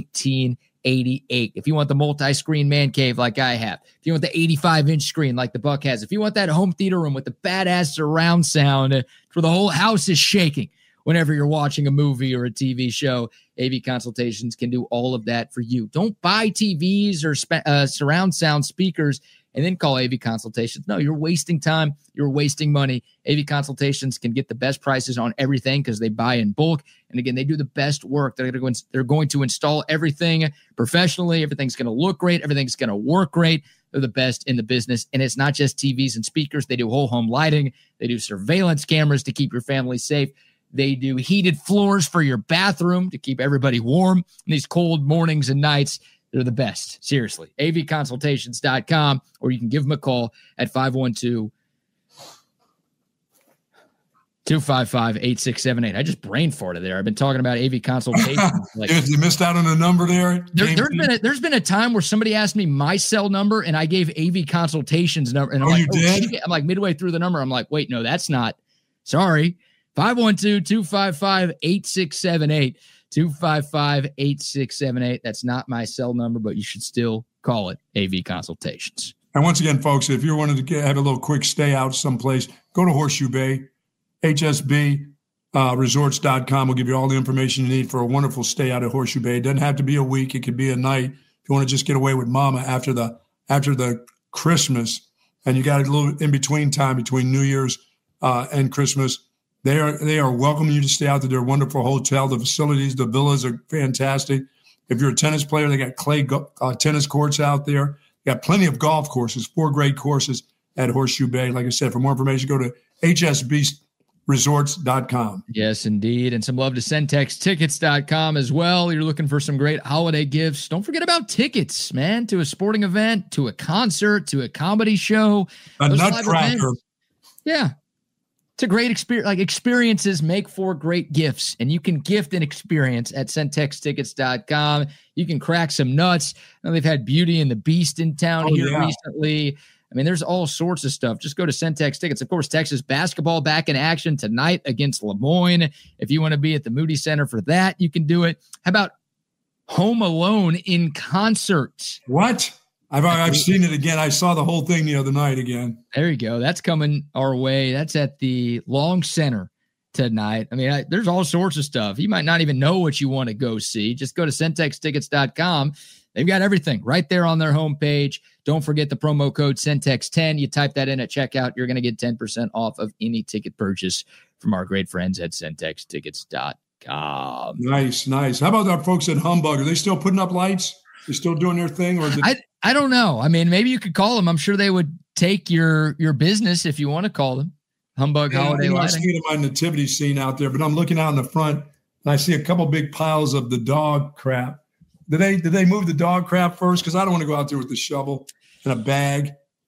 1988. If you want the multi-screen man cave like I have, if you want the 85-inch screen like the Buck has, if you want that home theater room with the badass surround sound where the whole house is shaking whenever you're watching a movie or a TV show, AV Consultations can do all of that for you. Don't buy TVs or surround sound speakers and then call AV Consultations. No, you're wasting time. You're wasting money. AV Consultations can get the best prices on everything because they buy in bulk. And again, they do the best work. They're going to install everything professionally. Everything's going to look great. Everything's going to work great. They're the best in the business. And it's not just TVs and speakers. They do whole home lighting. They do surveillance cameras to keep your family safe. They do heated floors for your bathroom to keep everybody warm in these cold mornings and nights. They're the best. Seriously. avconsultations.com, or you can give them a call at 512-255-8678. I just brain farted there. I've been talking about AV consultations. You missed out on a number there. There's been a time where somebody asked me my cell number and I gave AV consultations number. And I'm like, you did? Shit. I'm like midway through the number. I'm like, wait, no, that's not. Sorry. 512-255-8678. 255-8678. That's not my cell number, but you should still call it AV Consultations. And once again, folks, if you're wanting to have a little quick stay out someplace, go to Horseshoe Bay. HSB resorts.com will give you all the information you need for a wonderful stay out at Horseshoe Bay. It doesn't have to be a week. It could be a night. If you want to just get away with mama after the Christmas, and you got a little in between time between New Year's and Christmas, they are welcoming you to stay out to their wonderful hotel. The facilities, the villas are fantastic. If you're a tennis player, they got clay tennis courts out there. They got plenty of golf courses, 4 great courses at Horseshoe Bay. Like I said, for more information, go to hsbresorts.com. Yes, indeed. And some love to centextickets.com as well. You're looking for some great holiday gifts. Don't forget about tickets, man, to a sporting event, to a concert, to a comedy show. A nutcracker. Yeah. It's a great experience. Like, experiences make for great gifts, and you can gift an experience at centextickets.com. You can crack some nuts. They've had Beauty and the Beast in town recently. I mean, there's all sorts of stuff. Just go to Centex Tickets. Of course, Texas basketball back in action tonight against Lemoyne. If you want to be at the Moody Center for that, you can do it. How about Home Alone in concert? What? I've seen it again. I saw the whole thing the other night again. There you go. That's coming our way. That's at the Long Center tonight. I mean, there's all sorts of stuff. You might not even know what you want to go see. Just go to centextickets.com. They've got everything right there on their homepage. Don't forget the promo code Centex10. You type that in at checkout, you're going to get 10% off of any ticket purchase from our great friends at centextickets.com. Nice. How about our folks at Humbug? Are they still putting up lights? They still doing their thing? Or I don't know. I mean, maybe you could call them. I'm sure they would take your business if you want to call them. Humbug Holiday Lighting. I'm seeing my nativity scene out there, but I'm looking out in the front and I see a couple big piles of the dog crap. Did they move the dog crap first? Because I don't want to go out there with the shovel and a bag.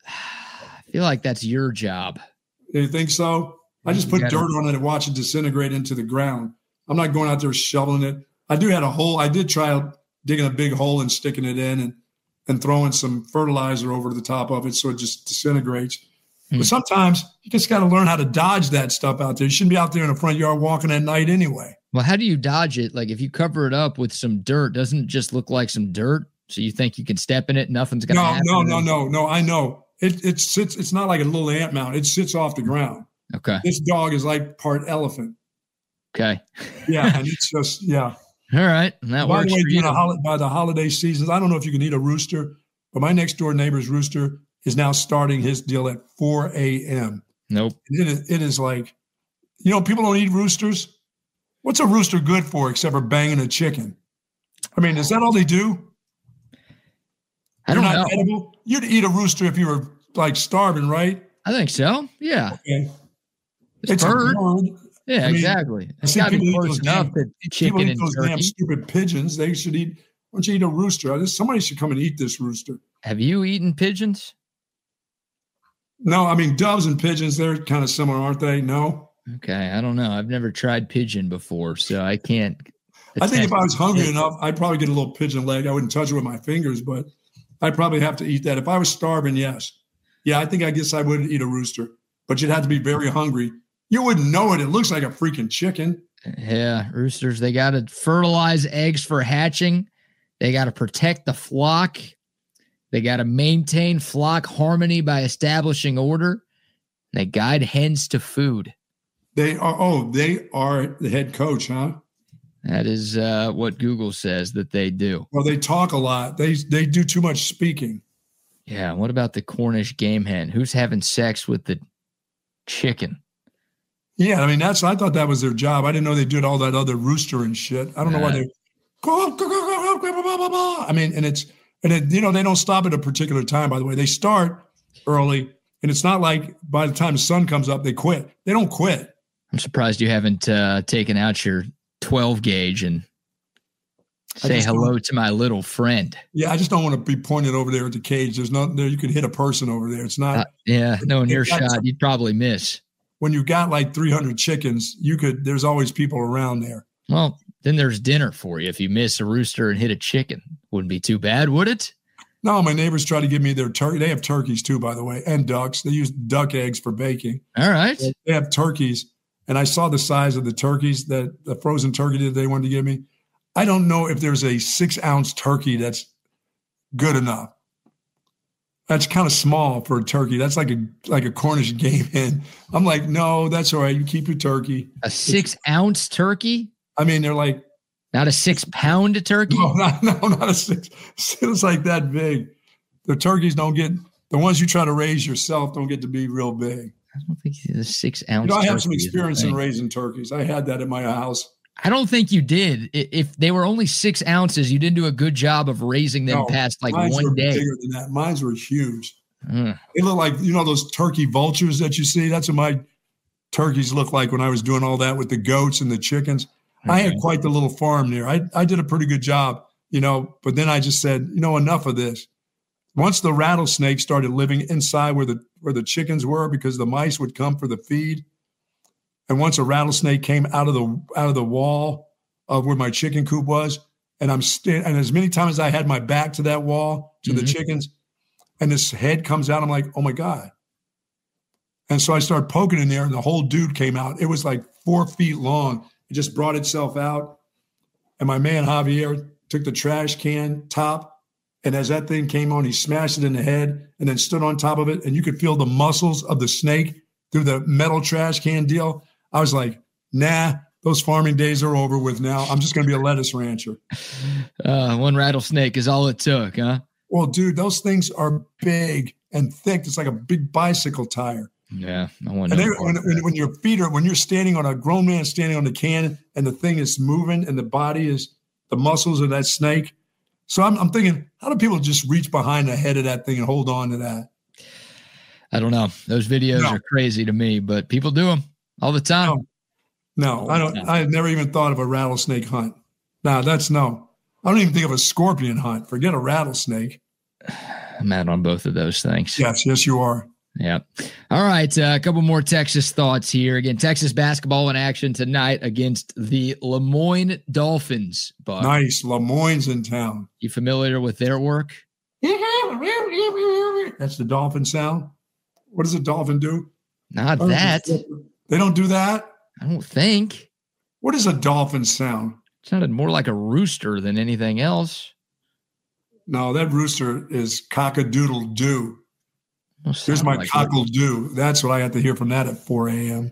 I feel like that's your job. You think so? I just put dirt on it and watch it disintegrate into the ground. I'm not going out there shoveling it. I did try digging a big hole and sticking it in and throwing some fertilizer over the top of it so it just disintegrates. But sometimes you just got to learn how to dodge that stuff out there. You shouldn't be out there in the front yard walking at night anyway. Well, how do you dodge it? Like, if you cover it up with some dirt, doesn't it just look like some dirt? So you think you can step in it, nothing's going to happen? No. I know. It sits. It's not like a little ant mound. It sits off the ground. Okay. This dog is like part elephant. Okay. Yeah, and it's just All right, and that works for you. By the holiday seasons, I don't know if you can eat a rooster, but my next door neighbor's rooster is now starting his deal at 4 a.m. Nope. It is like, people don't eat roosters. What's a rooster good for except for banging a chicken? I mean, is that all they do? I don't know. Edible? You'd eat a rooster if you were like starving, right? I think so. Yeah. Okay. It's a bird. Yeah, exactly. It's got to be close enough that chicken and those turkey. Damn stupid pigeons. They should eat. Why don't you eat a rooster? Somebody should come and eat this rooster. Have you eaten pigeons? No, I mean, doves and pigeons, they're kind of similar, aren't they? No? Okay, I don't know. I've never tried pigeon before, so I can't. I think if I was hungry enough, I'd probably get a little pigeon leg. I wouldn't touch it with my fingers, but I'd probably have to eat that. If I was starving, yes. Yeah, I guess I would eat a rooster, but you'd have to be very hungry. You wouldn't know it. It looks like a freaking chicken. Yeah, roosters, they got to fertilize eggs for hatching. They got to protect the flock. They got to maintain flock harmony by establishing order. They guide hens to food. They are the head coach, huh? That is what Google says that they do. Well, they talk a lot. They do too much speaking. Yeah. What about the Cornish game hen? Who's having sex with the chicken? Yeah, I mean, I thought that was their job. I didn't know they did all that other rooster and shit. I don't know why they. I mean, they don't stop at a particular time. By the way, they start early, and it's not like by the time the sun comes up they quit. They don't quit. I'm surprised you haven't taken out your 12 gauge and say hello to my little friend. Yeah, I just don't want to be pointed over there at the cage. There's not there. You could hit a person over there. It's not. Knowing your shot, you'd probably miss. When you've got like 300 chickens, there's always people around there. Well, then there's dinner for you. If you miss a rooster and hit a chicken, wouldn't be too bad, would it? No, my neighbors try to give me their turkey. They have turkeys too, by the way, and ducks. They use duck eggs for baking. All right. They have turkeys. And I saw the size of the turkeys, the frozen turkey that they wanted to give me. I don't know if there's a 6-ounce turkey that's good enough. That's kind of small for a turkey. That's like a Cornish game hen. I'm like, no, that's all right. You keep your turkey. A 6-ounce turkey? I mean, they're like. Not a 6-pound turkey? No, not a 6. It's like that big. The turkeys don't get, the ones you try to raise yourself don't get to be real big. I don't think the 6-ounce. I have some experience in raising turkeys. I had that in my house. I don't think you did. If they were only 6 ounces, you didn't do a good job of raising them past like one day. Bigger than that. Mine were huge. They look like, those turkey vultures that you see. That's what my turkeys look like when I was doing all that with the goats and the chickens. Okay. I had quite the little farm there. I did a pretty good job, but then I just said, enough of this. Once the rattlesnake started living inside where the chickens were, because the mice would come for the feed. And once a rattlesnake came out of the wall of where my chicken coop was, and and as many times as I had my back to that wall, to the chickens, and this head comes out, I'm like, oh my God. And so I started poking in there, and the whole dude came out. It was like 4 feet long. It just brought itself out. And my man Javier took the trash can top, and as that thing came on, he smashed it in the head and then stood on top of it. And you could feel the muscles of the snake through the metal trash can deal. I was like, nah, those farming days are over with now. I'm just going to be a lettuce rancher. One rattlesnake is all it took, huh? Well, dude, those things are big and thick. It's like a big bicycle tire. Yeah. When you're standing on a grown man standing on the can and the thing is moving and the body is the muscles of that snake. So I'm thinking, how do people just reach behind the head of that thing and hold on to that? I don't know. Those videos are crazy to me, but people do them all the time. No, I don't. I've never even thought of a rattlesnake hunt. I don't even think of a scorpion hunt. Forget a rattlesnake. I'm out on both of those things. Yes, you are. Yeah. All right. A couple more Texas thoughts here. Again, Texas basketball in action tonight against the Lemoyne Dolphins. Buck. Nice. Lemoyne's in town. You familiar with their work? That's the dolphin sound. What does a dolphin do? Not that. They don't do that? I don't think. What is a dolphin sound? It sounded more like a rooster than anything else. No, that rooster is cock-a-doodle-doo. Here's my like cockle-doo. That's what I have to hear from that at 4 a.m.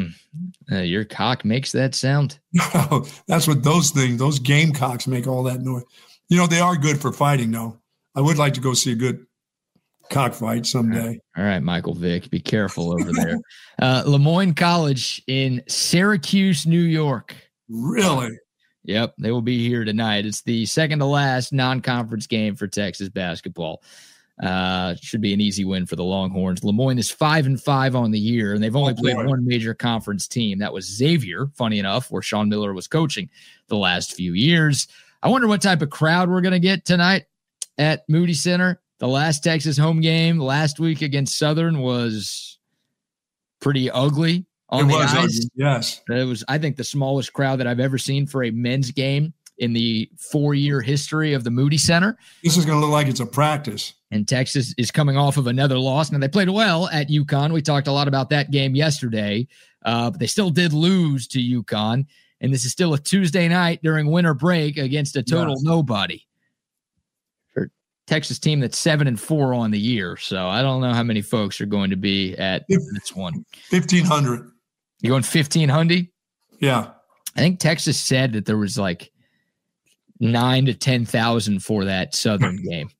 Your cock makes that sound? No, that's what those gamecocks make all that noise. They are good for fighting, though. I would like to go see a good cockfight someday. All right, Michael Vick, be careful over there. Lemoyne College in Syracuse, New York. Really? Yep, they will be here tonight. It's the second to last non-conference game for Texas basketball. Should be an easy win for the Longhorns. Lemoyne is 5-5 on the year, and they've only played one major conference team. That was Xavier, funny enough, where Sean Miller was coaching the last few years. I wonder what type of crowd we're going to get tonight at Moody Center. The last Texas home game last week against Southern was pretty ugly on the ice. Yes. It was, I think, the smallest crowd that I've ever seen for a men's game in the 4-year history of the Moody Center. This is going to look like it's a practice. And Texas is coming off of another loss. Now, they played well at UConn. We talked a lot about that game yesterday, but they still did lose to UConn. And this is still a Tuesday night during winter break against a total nobody. For Texas team that's 7-4 on the year. So I don't know how many folks are going to be at this one. 1,500. You going 1,500? Yeah. I think Texas said that there was like 9,000 to 10,000 for that Southern game.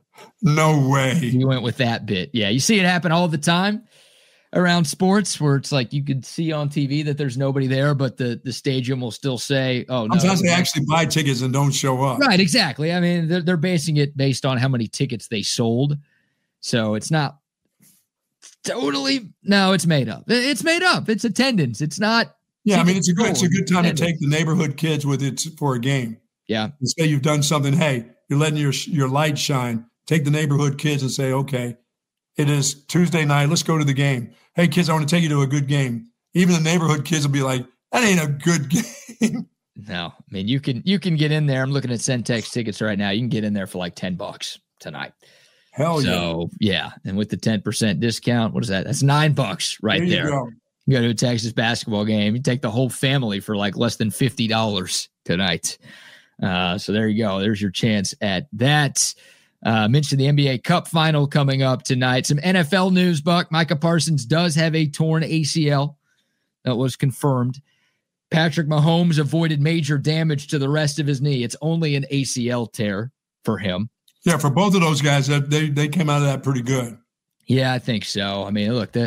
No way. You went with that bit. Yeah, you see it happen all the time around sports where it's like you could see on TV that there's nobody there, but the stadium will still say, oh, no. Sometimes they actually buy tickets and don't show up. Right, exactly. I mean, they're basing it based on how many tickets they sold. So it's not Totally. No, it's made up. It's made up. It's attendance. It's not. Yeah, I mean, it's a good time to take the neighborhood kids with it for a game. Yeah. And say you've done something. Hey, you're letting your light shine. Take the neighborhood kids and say, okay, it is Tuesday night. Let's go to the game. Hey, kids, I want to take you to a good game. Even the neighborhood kids will be like, that ain't a good game. No, I mean, you can get in there. I'm looking at Centex tickets right now. You can get in there for like $10 tonight. Hell yeah. So, yeah. And with the 10% discount, what is that? That's $9 right there. You go to a Texas basketball game. You take the whole family for like less than $50 tonight. So there you go. There's your chance at that. Mentioned the NBA Cup final coming up tonight. Some NFL news, Buck. Micah Parsons does have a torn ACL. That was confirmed. Patrick Mahomes avoided major damage to the rest of his knee. It's only an ACL tear for him. Yeah, for both of those guys, they came out of that pretty good. Yeah, I think so. I mean, look, for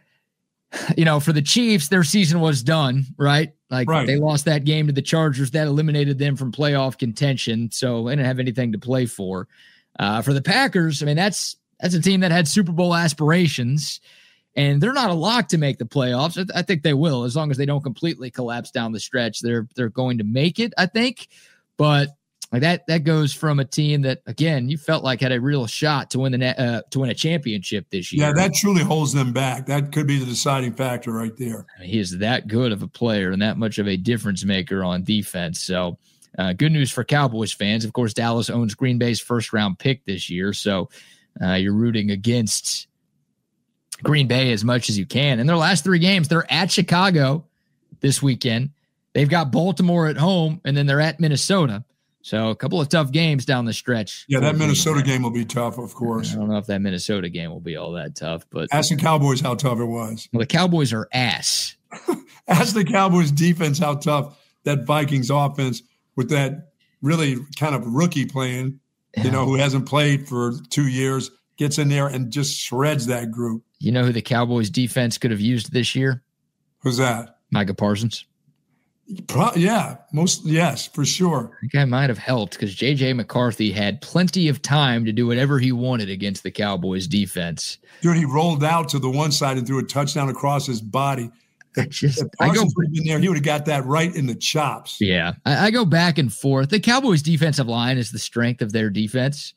the Chiefs, their season was done, right? They lost that game to the Chargers. That eliminated them from playoff contention, so they didn't have anything to play for. For the Packers, I mean, that's a team that had Super Bowl aspirations, and they're not a lock to make the playoffs. I think they will, as long as they don't completely collapse down the stretch. They're going to make it, I think, but that goes from a team that, again, you felt like had a real shot to win a championship this year. Yeah, that truly holds them back. That could be the deciding factor right there. I mean, he is that good of a player and that much of a difference maker on defense. So good news for Cowboys fans. Of course, Dallas owns Green Bay's first-round pick this year, so you're rooting against Green Bay as much as you can. In their last 3 games, they're at Chicago this weekend. They've got Baltimore at home, and then they're at Minnesota. So a couple of tough games down the stretch. Yeah, that Minnesota game will be tough, of course. I don't know if that Minnesota game will be all that tough, but ask the Cowboys how tough it was. Well, the Cowboys are ass. Ask the Cowboys defense how tough that Vikings offense with that really kind of rookie playing, who hasn't played for 2 years, gets in there and just shreds that group. You know who the Cowboys defense could have used this year? Who's that? Micah Parsons. Yes, for sure. I think I might have helped because J.J. McCarthy had plenty of time to do whatever he wanted against the Cowboys defense. Dude, he rolled out to the one side and threw a touchdown across his body. If Parsons would have been there, he would have got that right in the chops. Yeah, I go back and forth. The Cowboys' defensive line is the strength of their defense.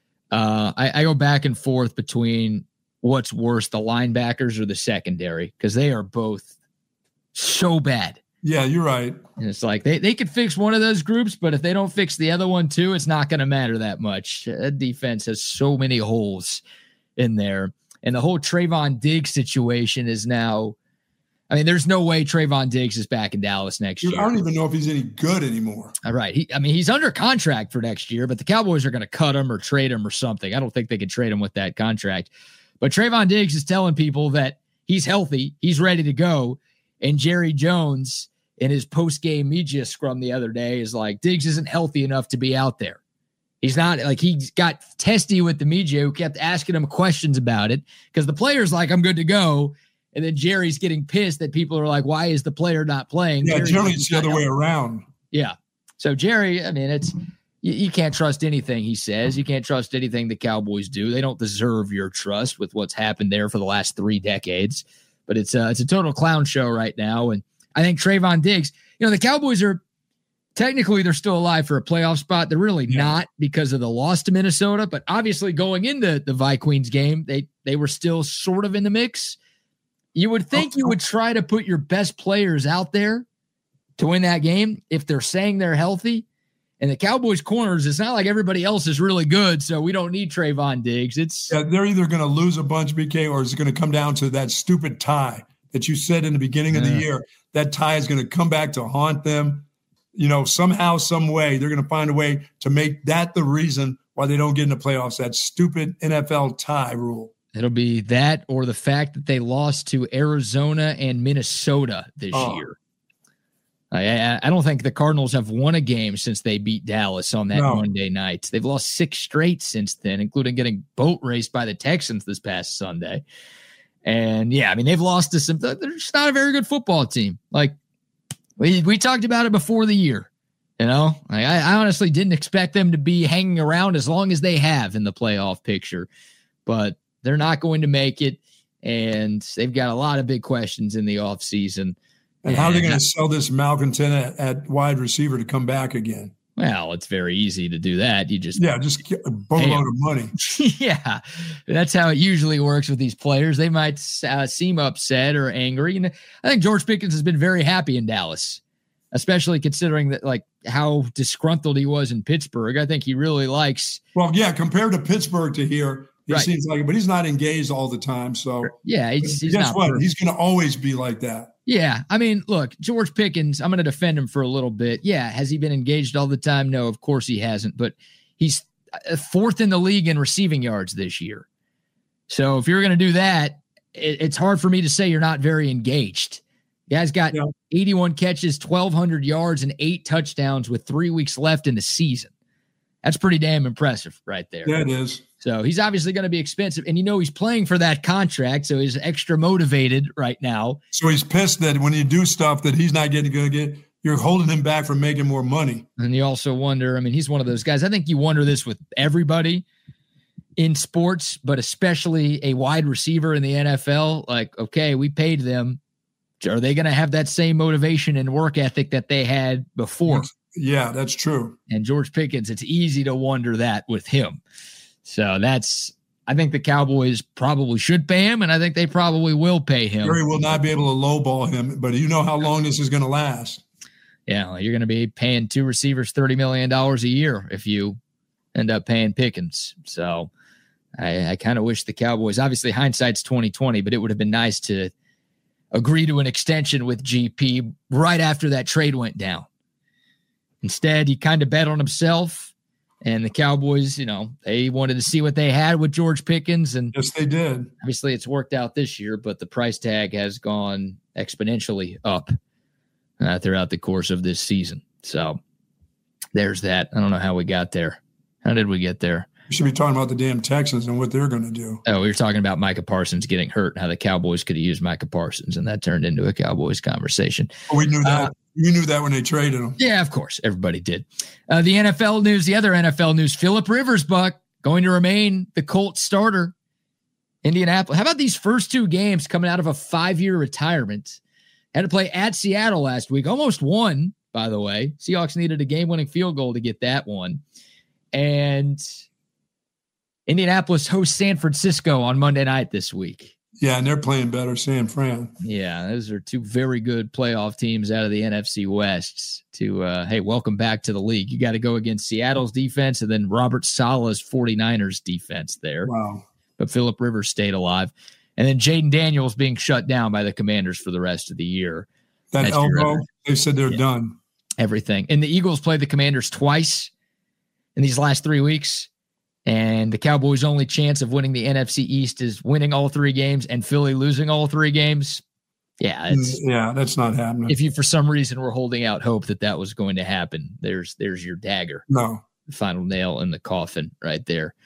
I go back and forth between what's worse, the linebackers or the secondary, because they are both so bad. Yeah, you're right. And it's like they could fix one of those groups, but if they don't fix the other one too, it's not going to matter that much. That defense has so many holes in there. And the whole Trayvon Diggs situation is now, I mean, there's no way Trayvon Diggs is back in Dallas next year. I don't even know if he's any good anymore. All right. He's under contract for next year, but the Cowboys are going to cut him or trade him or something. I don't think they could trade him with that contract. But Trayvon Diggs is telling people that he's healthy, he's ready to go. And Jerry Jones, in his post-game media scrum the other day, is like, Diggs isn't healthy enough to be out there. He's not, like, he got testy with the media who kept asking him questions about it because the player's like, I'm good to go. And then Jerry's getting pissed that people are like, why is the player not playing? Yeah, generally it's the other way around. Yeah. So Jerry, I mean, you can't trust anything he says. You can't trust anything the Cowboys do. They don't deserve your trust with what's happened there for the last 3 decades. But it's a total clown show right now. And I think Trayvon Diggs, the Cowboys are technically, they're still alive for a playoff spot. They're really not because of the loss to Minnesota. But obviously going into the Vikings game, they were still sort of in the mix. You would think you would try to put your best players out there to win that game if they're saying they're healthy. And the Cowboys corners, it's not like everybody else is really good, so we don't need Trayvon Diggs. They're either going to lose a bunch, BK, or it's going to come down to that stupid tie that you said in the beginning of the year. That tie is going to come back to haunt them. Somehow, some way, they're going to find a way to make that the reason why they don't get in the playoffs, that stupid NFL tie rule. It'll be that or the fact that they lost to Arizona and Minnesota this year. I don't think the Cardinals have won a game since they beat Dallas on that Monday night. They've lost 6 straight since then, including getting boat raced by the Texans this past Sunday. And they've lost to some. They're just not a very good football team. Like we talked about it before the year. I honestly didn't expect them to be hanging around as long as they have in the playoff picture, but they're not going to make it. and they've got a lot of big questions in the offseason. And how are they going to sell this malcontent at wide receiver to come back again? Well, it's very easy to do that. You just get a boatload of money. Yeah, that's how it usually works with these players. They might seem upset or angry. And I think George Pickens has been very happy in Dallas, especially considering that like how disgruntled he was in Pittsburgh. I think he really likes. Well, yeah, compared to Pittsburgh to here, he seems like it, but he's not engaged all the time. So yeah, he's guess not what? perfect. He's going to always be like that. Yeah, I mean, look, George Pickens, I'm going to defend him for a little bit. Yeah, has he been engaged all the time? No, of course he hasn't, but he's fourth in the league in receiving yards this year. So if you're going to do that, it's hard for me to say you're not very engaged. The guy's got 81 catches, 1,200 yards, and 8 touchdowns with 3 weeks left in the season. That's pretty damn impressive right there. Yeah, it is. So he's obviously going to be expensive. And, he's playing for that contract, so he's extra motivated right now. So he's pissed that when you do stuff that he's not going to get, you're holding him back from making more money. And you also wonder, he's one of those guys. I think you wonder this with everybody in sports, but especially a wide receiver in the NFL. Like, okay, we paid them. Are they going to have that same motivation and work ethic that they had before? Yeah, that's true. And George Pickens, it's easy to wonder that with him. So I think the Cowboys probably should pay him, and I think they probably will pay him. Jerry will not be able to lowball him, but you know how long this is going to last. Yeah, well, you're going to be paying 2 receivers $30 million a year if you end up paying Pickens. So I kind of wish the Cowboys, obviously hindsight's 2020, but it would have been nice to agree to an extension with GP right after that trade went down. Instead, he kind of bet on himself, and the Cowboys, they wanted to see what they had with George Pickens. And yes, they did. Obviously, it's worked out this year, but the price tag has gone exponentially up throughout the course of this season. So there's that. I don't know how we got there. How did we get there? We should be talking about the damn Texans and what they're going to do. Oh, we were talking about Micah Parsons getting hurt and how the Cowboys could have used Micah Parsons, and that turned into a Cowboys conversation. Oh, we knew that. You knew that when they traded him. Yeah, of course. Everybody did. The NFL news, the other NFL news, Phillip Rivers, Buck, going to remain the Colts starter. Indianapolis. How about these first 2 games coming out of a 5-year retirement? Had to play at Seattle last week. Almost won, by the way. Seahawks needed a game-winning field goal to get that one. And Indianapolis hosts San Francisco on Monday night this week. Yeah, and they're playing better, San Fran. Yeah, those are 2 very good playoff teams out of the NFC West to, hey, welcome back to the league. You got to go against Seattle's defense and then Robert Saleh's 49ers defense there. Wow. But Phillip Rivers stayed alive. And then Jaden Daniels being shut down by the Commanders for the rest of the year. That elbow, they said they're done. Everything. And the Eagles played the Commanders twice in these last 3 weeks. And the Cowboys' only chance of winning the NFC East is winning all 3 games and Philly losing all 3 games. Yeah, that's not happening. If you, for some reason, were holding out hope that was going to happen, there's your dagger. No. The final nail in the coffin right there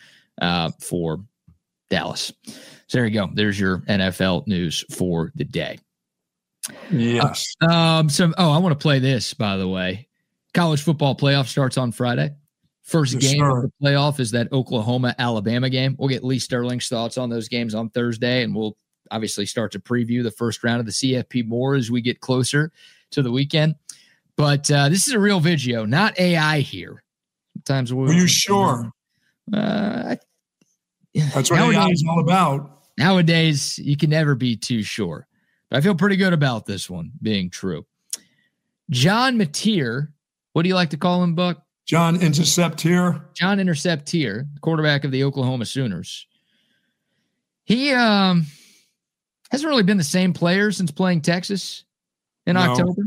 for Dallas. So there you go. There's your NFL news for the day. Yes. I want to play this, by the way. College football playoff starts on Friday. First game of the playoff is that Oklahoma-Alabama game. We'll get Lee Sterling's thoughts on those games on Thursday, and we'll obviously start to preview the first round of the CFP more as we get closer to the weekend. But this is a real video, not AI here. Sometimes are you sure? That's what AI is all about. Nowadays, you can never be too sure. But I feel pretty good about this one being true. John Mateer, what do you like to call him, Buck? John Interceptier, quarterback of the Oklahoma Sooners. He hasn't really been the same player since playing Texas in October.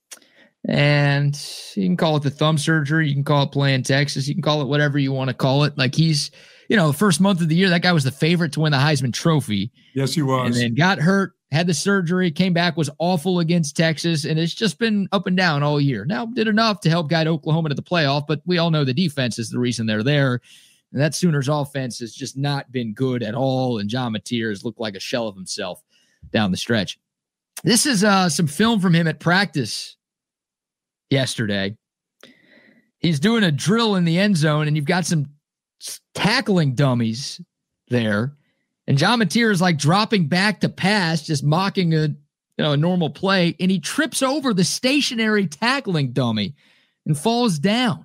And you can call it the thumb surgery. You can call it playing Texas. You can call it whatever you want to call it. Like he's, the first month of the year, that guy was the favorite to win the Heisman Trophy. Yes, he was. And then got hurt, had the surgery, came back, was awful against Texas, and it's just been up and down all year. Now, did enough to help guide Oklahoma to the playoff, but we all know the defense is the reason they're there. And that Sooners offense has just not been good at all, and John Mateer has looked like a shell of himself down the stretch. This is some film from him at practice yesterday. He's doing a drill in the end zone, and you've got some tackling dummies there. And John Mateer is like dropping back to pass, just mocking a normal play, and he trips over the stationary tackling dummy and falls down.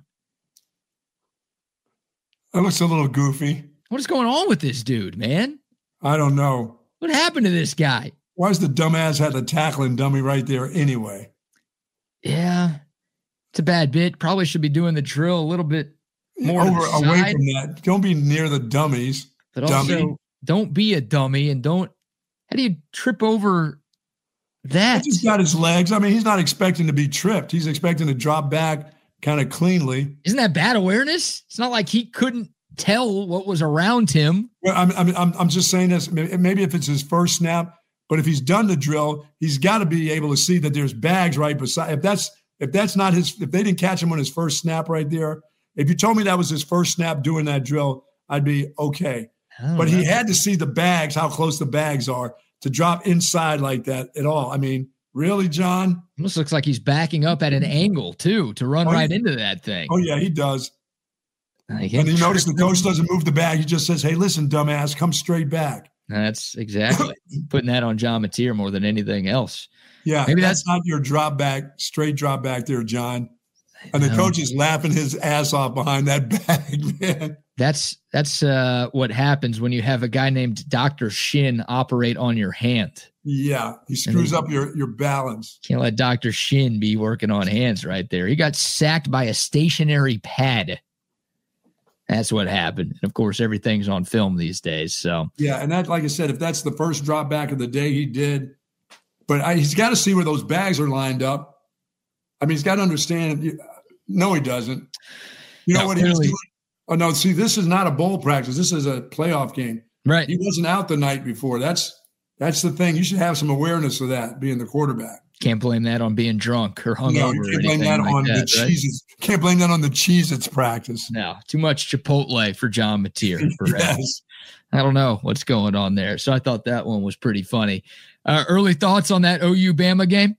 That looks a little goofy. What is going on with this dude, man? I don't know. What happened to this guy? Why does the dumbass have the tackling dummy right there anyway? Yeah, it's a bad bit. Probably should be doing the drill a little bit more away from that. Don't be near the dummies. But also, don't be a dummy and don't. How do you trip over that? He's got his legs. I mean, he's not expecting to be tripped. He's expecting to drop back kind of cleanly. Isn't that bad awareness? It's not like he couldn't tell what was around him. Well, I'm just saying this. Maybe if it's his first snap, but if he's done the drill, he's got to be able to see that there's bags right beside. If that's not his, if they didn't catch him on his first snap right there, if you told me that was his first snap doing that drill, I'd be okay. But he had to see the bags, how close the bags are to drop inside like that at all. I mean, really, John? Almost looks like he's backing up at an angle too to run into that thing. Oh yeah, he does. And you notice the coach doesn't move the bag. He just says, "Hey, listen, dumbass, come straight back." That's exactly putting that on John Mateer more than anything else. Yeah, maybe that's not your drop back, straight drop back there, John. And the coach is laughing his ass off behind that bag, man. That's what happens when you have a guy named Dr. Shin operate on your hand. Yeah, he screws up your balance. Can't let Dr. Shin be working on hands right there. He got sacked by a stationary pad. That's what happened. And of course, everything's on film these days. So yeah, and that, like I said, if that's the first drop back of the day, he did. But he's got to see where those bags are lined up. I mean, he's got to understand. No, he doesn't. You know what he's doing? Oh no! See, this is not a bowl practice. This is a playoff game. Right. He wasn't out the night before. That's the thing. You should have some awareness of that, being the quarterback. Can't blame that on being drunk or hungover. No, you can't blame that on the Cheez-Its. Can't blame that on the Cheez-Its practice. No, too much Chipotle for John Mateer. Yes. I don't know what's going on there. So I thought that one was pretty funny. Early thoughts on that OU Bama game?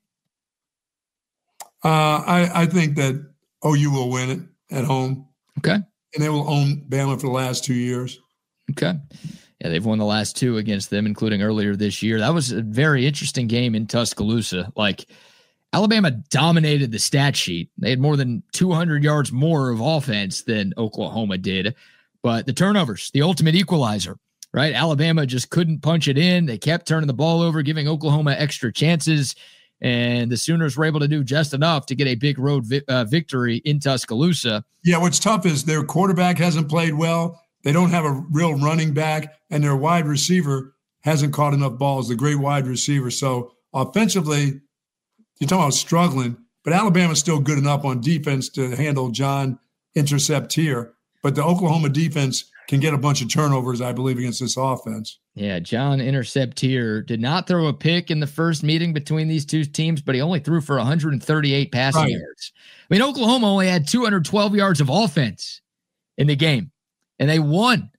I think that OU will win it at home. Okay. And they will own Bama for the last 2 years. Okay. Yeah, they've won the last two against them, including earlier this year. That was a very interesting game in Tuscaloosa. Like, Alabama dominated the stat sheet. They had more than 200 yards more of offense than Oklahoma did. But the turnovers, the ultimate equalizer, right? Alabama just couldn't punch it in. They kept turning the ball over, giving Oklahoma extra chances. And the Sooners were able to do just enough to get a big road victory in Tuscaloosa. Yeah, what's tough is their quarterback hasn't played well. They don't have a real running back, and their wide receiver hasn't caught enough balls, the great wide receiver. So offensively, you're talking about struggling, but Alabama's still good enough on defense to handle John Interceptier. But the Oklahoma defense can get a bunch of turnovers, I believe, against this offense. Yeah, John Interceptier did not throw a pick in the first meeting between these two teams, but he only threw for 138 passing yards. I mean, Oklahoma only had 212 yards of offense in the game, and they won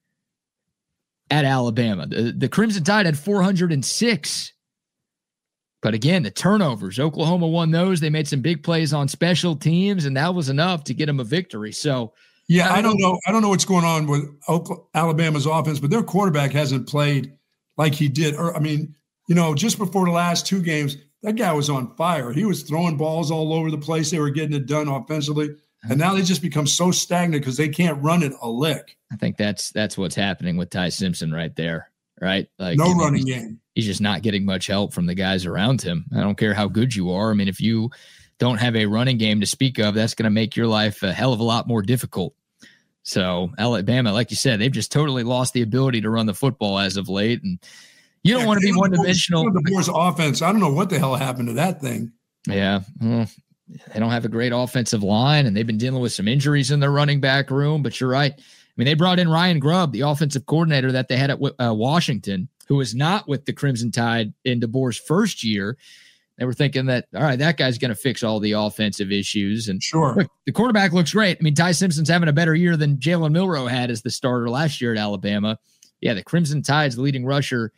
at Alabama. The Crimson Tide had 406. But again, the turnovers, Oklahoma won those. They made some big plays on special teams, and that was enough to get them a victory. So, yeah, I don't know what's going on with Alabama's offense, but their quarterback hasn't played like he did. Or, I mean, just before the last two games, that guy was on fire. He was throwing balls all over the place. They were getting it done offensively. And now they just become so stagnant because they can't run it a lick. I think that's what's happening with Ty Simpson right there, right? Like, no running game. He's just not getting much help from the guys around him. I don't care how good you are. I mean, if you don't have a running game to speak of, that's going to make your life a hell of a lot more difficult. So Alabama, like you said, they've just totally lost the ability to run the football as of late. And you don't want to be one-dimensional. The Boers offense, I don't know what the hell happened to that thing. Yeah. Well, they don't have a great offensive line, and they've been dealing with some injuries in their running back room. But you're right. I mean, they brought in Ryan Grubb, the offensive coordinator that they had at Washington, who was not with the Crimson Tide in DeBoer's first year. They were thinking that, all right, that guy's going to fix all the offensive issues. And sure, look, the quarterback looks great. I mean, Ty Simpson's having a better year than Jalen Milroe had as the starter last year at Alabama. Yeah, the Crimson Tide's leading rusher,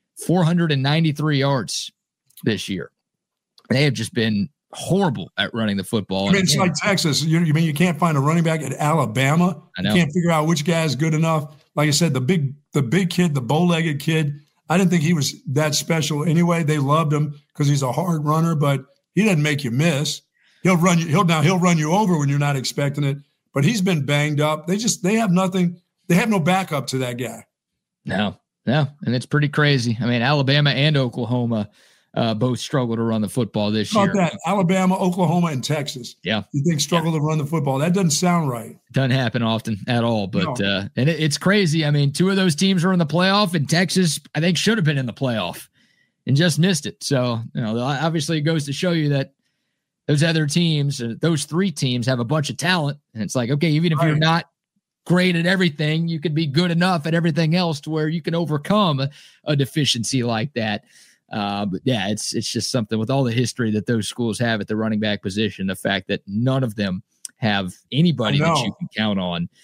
493 yards this year. They have just been horrible at running the football. I mean, it's like Texas. You mean you can't find a running back at Alabama? I know. You can't figure out which guy is good enough like I said, the big kid, the bow-legged kid, I didn't think he was that special anyway. They loved him because he's a hard runner, but he doesn't make you miss. He'll run you. He'll run you over when you're not expecting it. But he's been banged up. They have nothing. They have no backup to that guy. No, and it's pretty crazy. I mean, Alabama and Oklahoma both struggle to run the football this year. That Alabama, Oklahoma, and Texas. Yeah, you think struggle to run the football? That doesn't sound right. Doesn't happen often at all. But no. And it's crazy. I mean, 2 of those teams were in the playoff, and Texas, I think, should have been in the playoff and just missed it. So obviously, it goes to show you that those other teams, those 3 teams, have a bunch of talent, and it's like, okay, even if you're not great at everything, you could be good enough at everything else to where you can overcome a deficiency like that. But yeah, it's just something with all the history that those schools have at the running back position. The fact that none of them have anybody that you can count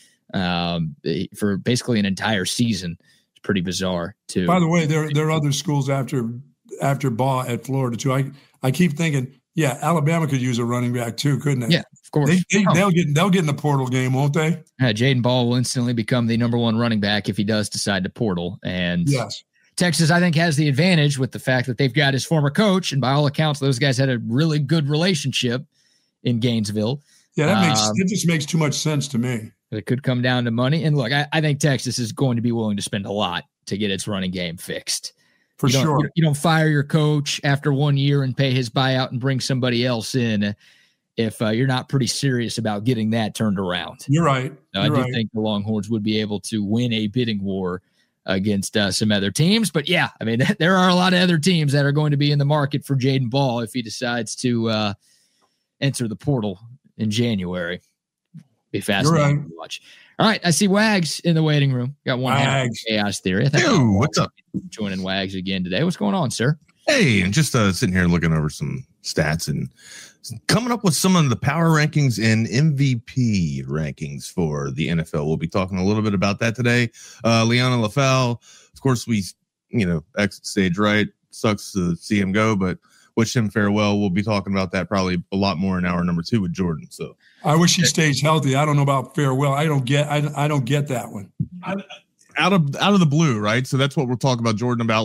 on for basically an entire season is pretty bizarre too. By the way, there are other schools after Baugh at Florida too. I keep thinking, yeah, Alabama could use a running back too, couldn't they? Yeah, of course. They'll get in the portal game, won't they? Jaden Ball will instantly become the number 1 running back if he does decide to portal. And yes. Just I think, has the advantage with the fact that they've got his former coach, and by all accounts, those guys had a really good relationship in Gainesville. Yeah, that just makes too much sense to me. It could come down to money. And look, I think Texas is going to be willing to spend a lot to get its running game fixed. For sure. You don't fire your coach after 1 year and pay his buyout and bring somebody else in if you're not pretty serious about getting that turned around. You're right. I do think the Longhorns would be able to win a bidding war against some other teams. But yeah, I mean, there are a lot of other teams that are going to be in the market for Jaden Ball if he decides to enter the portal in January. Be fascinating to watch. All right, I see Wags in the waiting room. Got one chaos theory. I think what's up? Joining Wags again today. What's going on, sir? Hey, and just sitting here looking over some stats and coming up with some of the power rankings and MVP rankings for the NFL. We'll be talking a little bit about that today. Liana LaFell, of course, we exit stage right. Sucks to see him go, but wish him farewell. We'll be talking about that probably a lot more in hour number 2 with Jordan. So I wish he stays healthy. I don't know about farewell. I don't get that one. Out of the blue, right? So that's what we're talking about, Jordan, about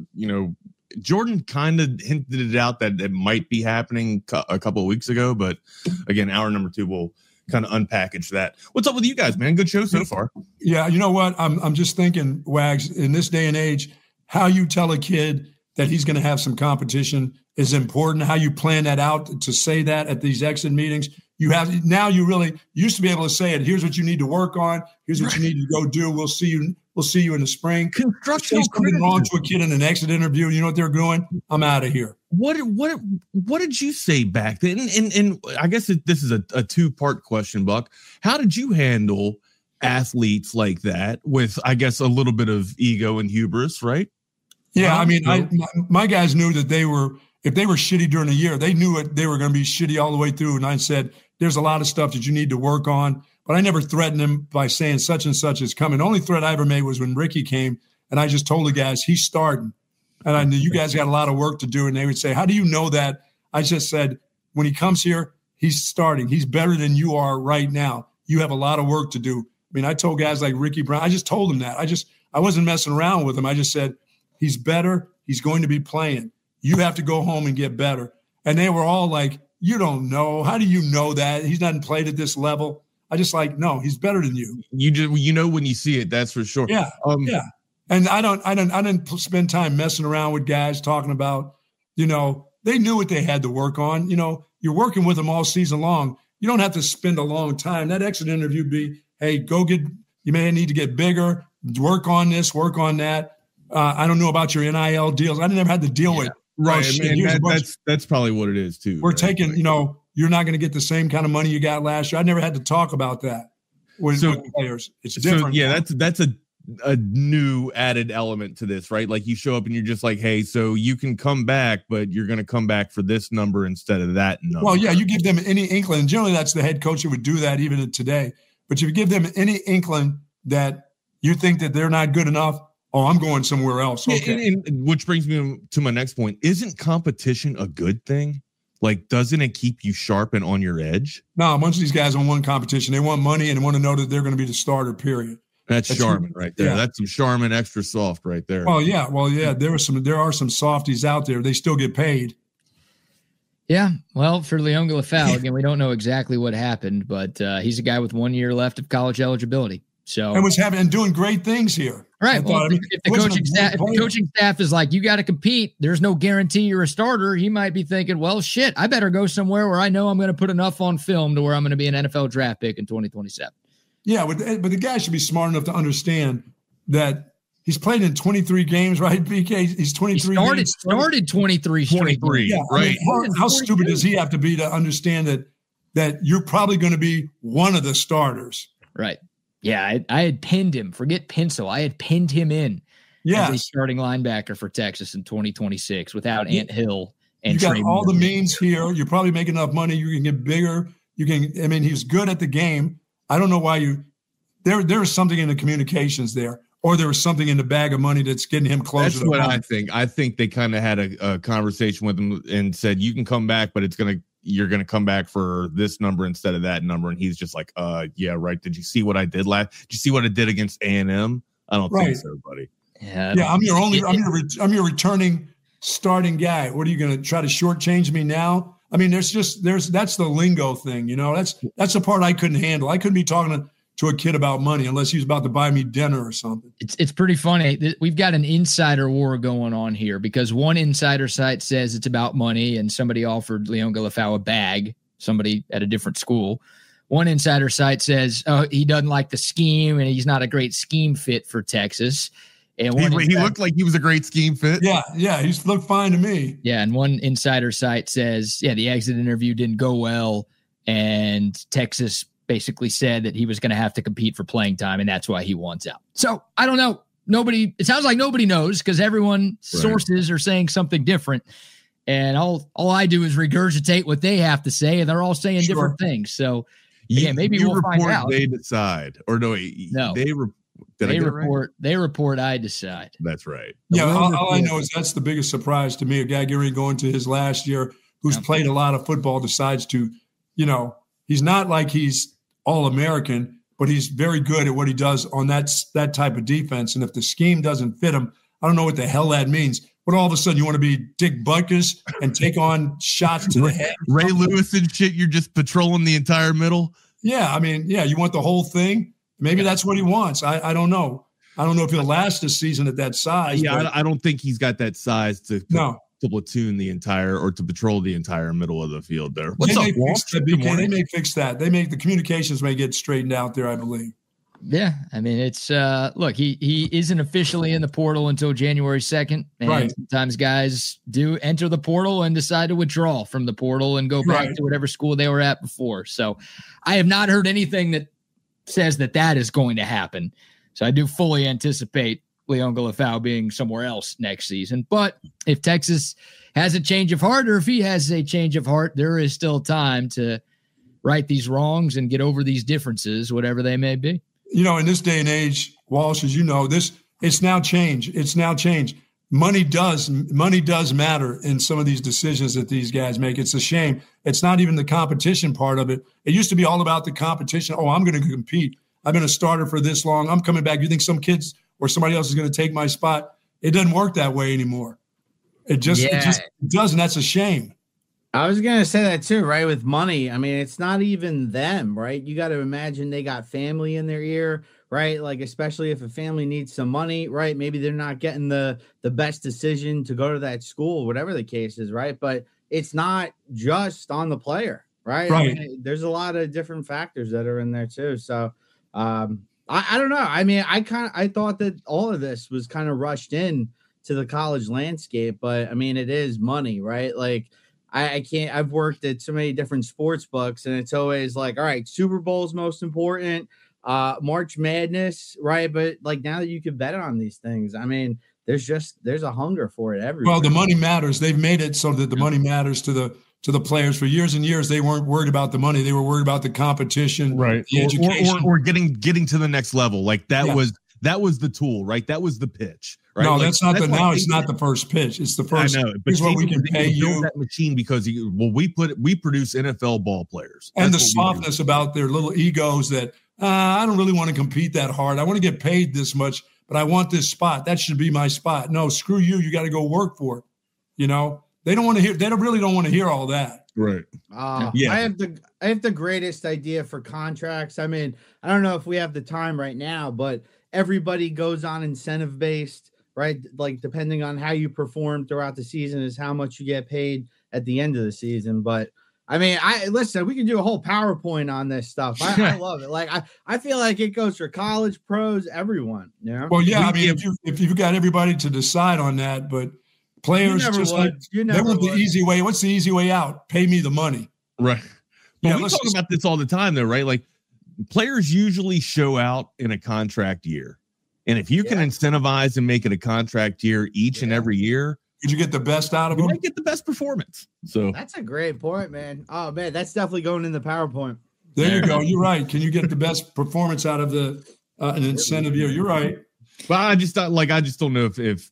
Jordan kind of hinted it out that it might be happening a couple of weeks ago, but again, hour number 2 will kind of unpackage that. What's up with you guys, man? Good show so far. Yeah, you know what? I'm just thinking, Wags, in this day and age, how you tell a kid that he's going to have some competition is important. How you plan that out to say that at these exit meetings. You used to be able to say it. Here's what you need to work on. Here's what you need to go do. We'll see you in the spring. Constructional something wrong to a kid in an exit interview. You know what they're doing? I'm out of here. What did you say back then? And I guess this is a 2-part question, Buck. How did you handle athletes like that with, I guess, a little bit of ego and hubris, right? Yeah, I mean, my guys knew that if they were shitty during the year, they knew they were going to be shitty all the way through. And I said, there's a lot of stuff that you need to work on. But I never threatened him by saying such and such is coming. The only threat I ever made was when Ricky came, and I just told the guys, he's starting. And I knew you guys got a lot of work to do. And they would say, how do you know that? I just said, when he comes here, he's starting. He's better than you are right now. You have a lot of work to do. I mean, I told guys like Ricky Brown, I just told him that. I wasn't messing around with him. I just said, he's better. He's going to be playing. You have to go home and get better. And they were all like, you don't know. How do you know that? He's not played at this level. I just no, he's better than you. You know when you see it, that's for sure. Yeah. Yeah. And I didn't spend time messing around with guys talking about, they knew what they had to work on. You're working with them all season long. You don't have to spend a long time. That exit interview be, hey, you may need to get bigger, work on this, work on that. I don't know about your NIL deals. I never had to deal with. Right. That's probably what it is too. We're taking, you're not going to get the same kind of money you got last year. I never had to talk about that with players. It's different. So, yeah, that's a new added element to this, right? Like you show up and you're just like, hey, so you can come back, but you're going to come back for this number instead of that number. Well, yeah, you give them any inkling. And generally, that's the head coach who would do that even today. But if you give them any inkling that you think that they're not good enough, oh, I'm going somewhere else. Okay. And which brings me to my next point. Isn't competition a good thing? Like, doesn't it keep you sharp and on your edge? No, most of these guys don't want competition. They want money and want to know that they're going to be the starter, period. That's Charmin right there. Yeah. That's some Charmin extra soft right there. Well, yeah. There are some softies out there. They still get paid. Yeah. Well, for Leon Galafau, again, we don't know exactly what happened, but he's a guy with 1 year left of college eligibility. So and doing great things here. Right. Well, if the coaching staff is like, you got to compete, there's no guarantee you're a starter, he might be thinking, well, shit, I better go somewhere where I know I'm going to put enough on film to where I'm going to be an NFL draft pick in 2027. Yeah, but the guy should be smart enough to understand that he's played in 23 games, right, BK? He's 23 He started 23 straight. Yeah, right. I mean, how stupid does he have to be to understand that you're probably going to be one of the starters? Right. Yeah, I had pinned him. Forget pencil. I had pinned him in as a starting linebacker for Texas in 2026 without Ant Hill. And you got all the means here. You're probably making enough money. You can get bigger. He's good at the game. I don't know why there's something in the communications there, or there was something in the bag of money that's getting him closer. That's what I think. I think they kind of had a conversation with him and said, you can come back, but you're going to come back for this number instead of that number. And he's just like, yeah, right. Did you see what I did did you see what I did against A&M? I don't think so, buddy. Yeah. I'm your returning starting guy. What are you going to try to shortchange me now? I mean, that's the lingo thing, that's the part I couldn't handle. I couldn't be talking to a kid about money unless he was about to buy me dinner or something. It's pretty funny. We've got an insider war going on here because one insider site says it's about money and somebody offered Leon Galafau a bag, somebody at a different school. One insider site says, he doesn't like the scheme and he's not a great scheme fit for Texas. And he looked like he was a great scheme fit. Yeah, he looked fine to me. Yeah, and one insider site says, the exit interview didn't go well, and Texas basically said that he was going to have to compete for playing time, and that's why he wants out. So I don't know. It sounds like nobody knows because sources are saying something different, and all I do is regurgitate what they have to say, and they're all saying different things. So maybe we'll find out. They decide, or no, They report. I decide. That's right. Yeah, all I know is that's the biggest surprise to me. A guy getting going to his last year, who's played a lot of football, decides to, he's not like he's all-American, but he's very good at what he does on that type of defense. And if the scheme doesn't fit him, I don't know what the hell that means. But all of a sudden, you want to be Dick Butkus and take on shots to the head. Ray Lewis and shit. You're just patrolling the entire middle. Yeah, you want the whole thing. Maybe that's what he wants. I don't know. I don't know if he'll last a season at that size. Yeah, I don't think he's got that size to platoon the entire or to patrol the entire middle of the field there. What's up, Walt? They may fix that. The communications may get straightened out there, I believe. Yeah, it's look, he isn't officially in the portal until January 2nd. And sometimes guys do enter the portal and decide to withdraw from the portal and go back to whatever school they were at before. So I have not heard anything that says that is going to happen. So I do fully anticipate Leon Galafau being somewhere else next season. But if Texas has a change of heart, or if he has a change of heart, there is still time to right these wrongs and get over these differences, whatever they may be. In this day and age, Walsh, as you know, it's now changed. Money does matter in some of these decisions that these guys make. It's a shame. It's not even the competition part of it. It used to be all about the competition. Oh, I'm going to compete. I've been a starter for this long. I'm coming back. You think some kids or somebody else is going to take my spot? It doesn't work that way anymore. It just doesn't. That's a shame. I was going to say that too, right? With money. It's not even them, right? You got to imagine they got family in their ear, right? Like, especially if a family needs some money, right? Maybe they're not getting the best decision to go to that school, whatever the case is, right? But it's not just on the player, right? Right. There's a lot of different factors that are in there too. So I don't know. I thought that all of this was kind of rushed in to the college landscape, but it is money, right? Like, I've worked at so many different sports books, and it's always like, all right, Super Bowl's most important, March Madness, right? But like, now that you can bet on these things, there's a hunger for it everywhere. Well, the money matters. They've made it so that the money matters to the players. For years and years, they weren't worried about the money. They were worried about the competition, right? The education, or getting to the next level. Like that was the tool, right? That was the pitch. Right? No, that's not it's not the first pitch. It's the first. I know, but what we can pay you that machine because we produce NFL ball players, and the softness about their little egos that I don't really want to compete that hard. I want to get paid this much, but I want this spot. That should be my spot. No, screw you. You got to go work for it. You know, they don't want to hear. They really don't want to hear all that. Right. Yeah. I have the greatest idea for contracts. I mean, I don't know if we have the time right now, but everybody goes on incentive based, right? Like depending on how you perform throughout the season is how much you get paid at the end of the season. But I mean, listen, we can do a whole PowerPoint on this stuff. I love it. Like I feel like it goes for college, pros, everyone. You know? Well, yeah. I mean, if you got everybody to decide on that, but players just like they want the easy way. What's the easy way out? Pay me the money. Right. But we talk about this all the time, though, right? Like players usually show out in a contract year, and if you can incentivize and make it a contract year each and every year. Did you get the best out of them? You might get the best performance. So that's a great point, man. Oh man, that's definitely going in the PowerPoint. There you go. You're right. Can you get the best performance out of the an incentive year? You're right. But I just don't know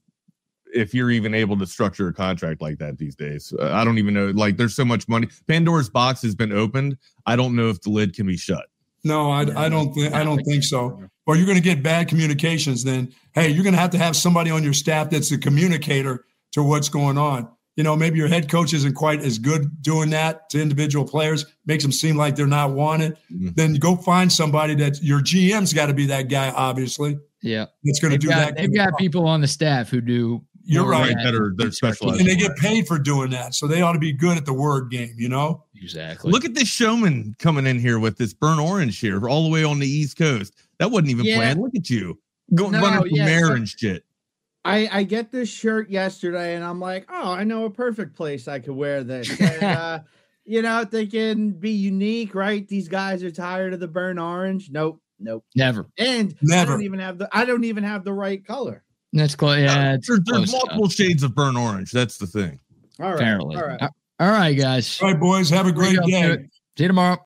if you're even able to structure a contract like that these days. I don't even know. Like, there's so much money. Pandora's box has been opened. I don't know if the lid can be shut. No, I don't think so. Or you're going to get bad communications. Then, hey, you're going to have somebody on your staff that's the communicator to what's going on. You know, maybe your head coach isn't quite as good doing that to individual players, makes them seem like they're not wanted. Mm-hmm. Then go find somebody that your GM's got to be that guy, obviously. Yeah. It's going to do that. They've got people on the staff who do. You're right. They're specialized. And they get paid for doing that. So they ought to be good at the word game, you know? Exactly. Look at this showman coming in here with this burnt orange here all the way on the East Coast. That wasn't even planned. Look at you. Running from mayor and shit. I get this shirt yesterday and I'm like, oh, I know a perfect place I could wear this. And, you know, thinking be unique, right? These guys are tired of the burnt orange. Nope. Never. And never. I don't even have the right color. That's close. Yeah. There's multiple shades of burnt orange. That's the thing. All right. Apparently. All right. All right, guys. All right, boys. Have a great day. See you tomorrow.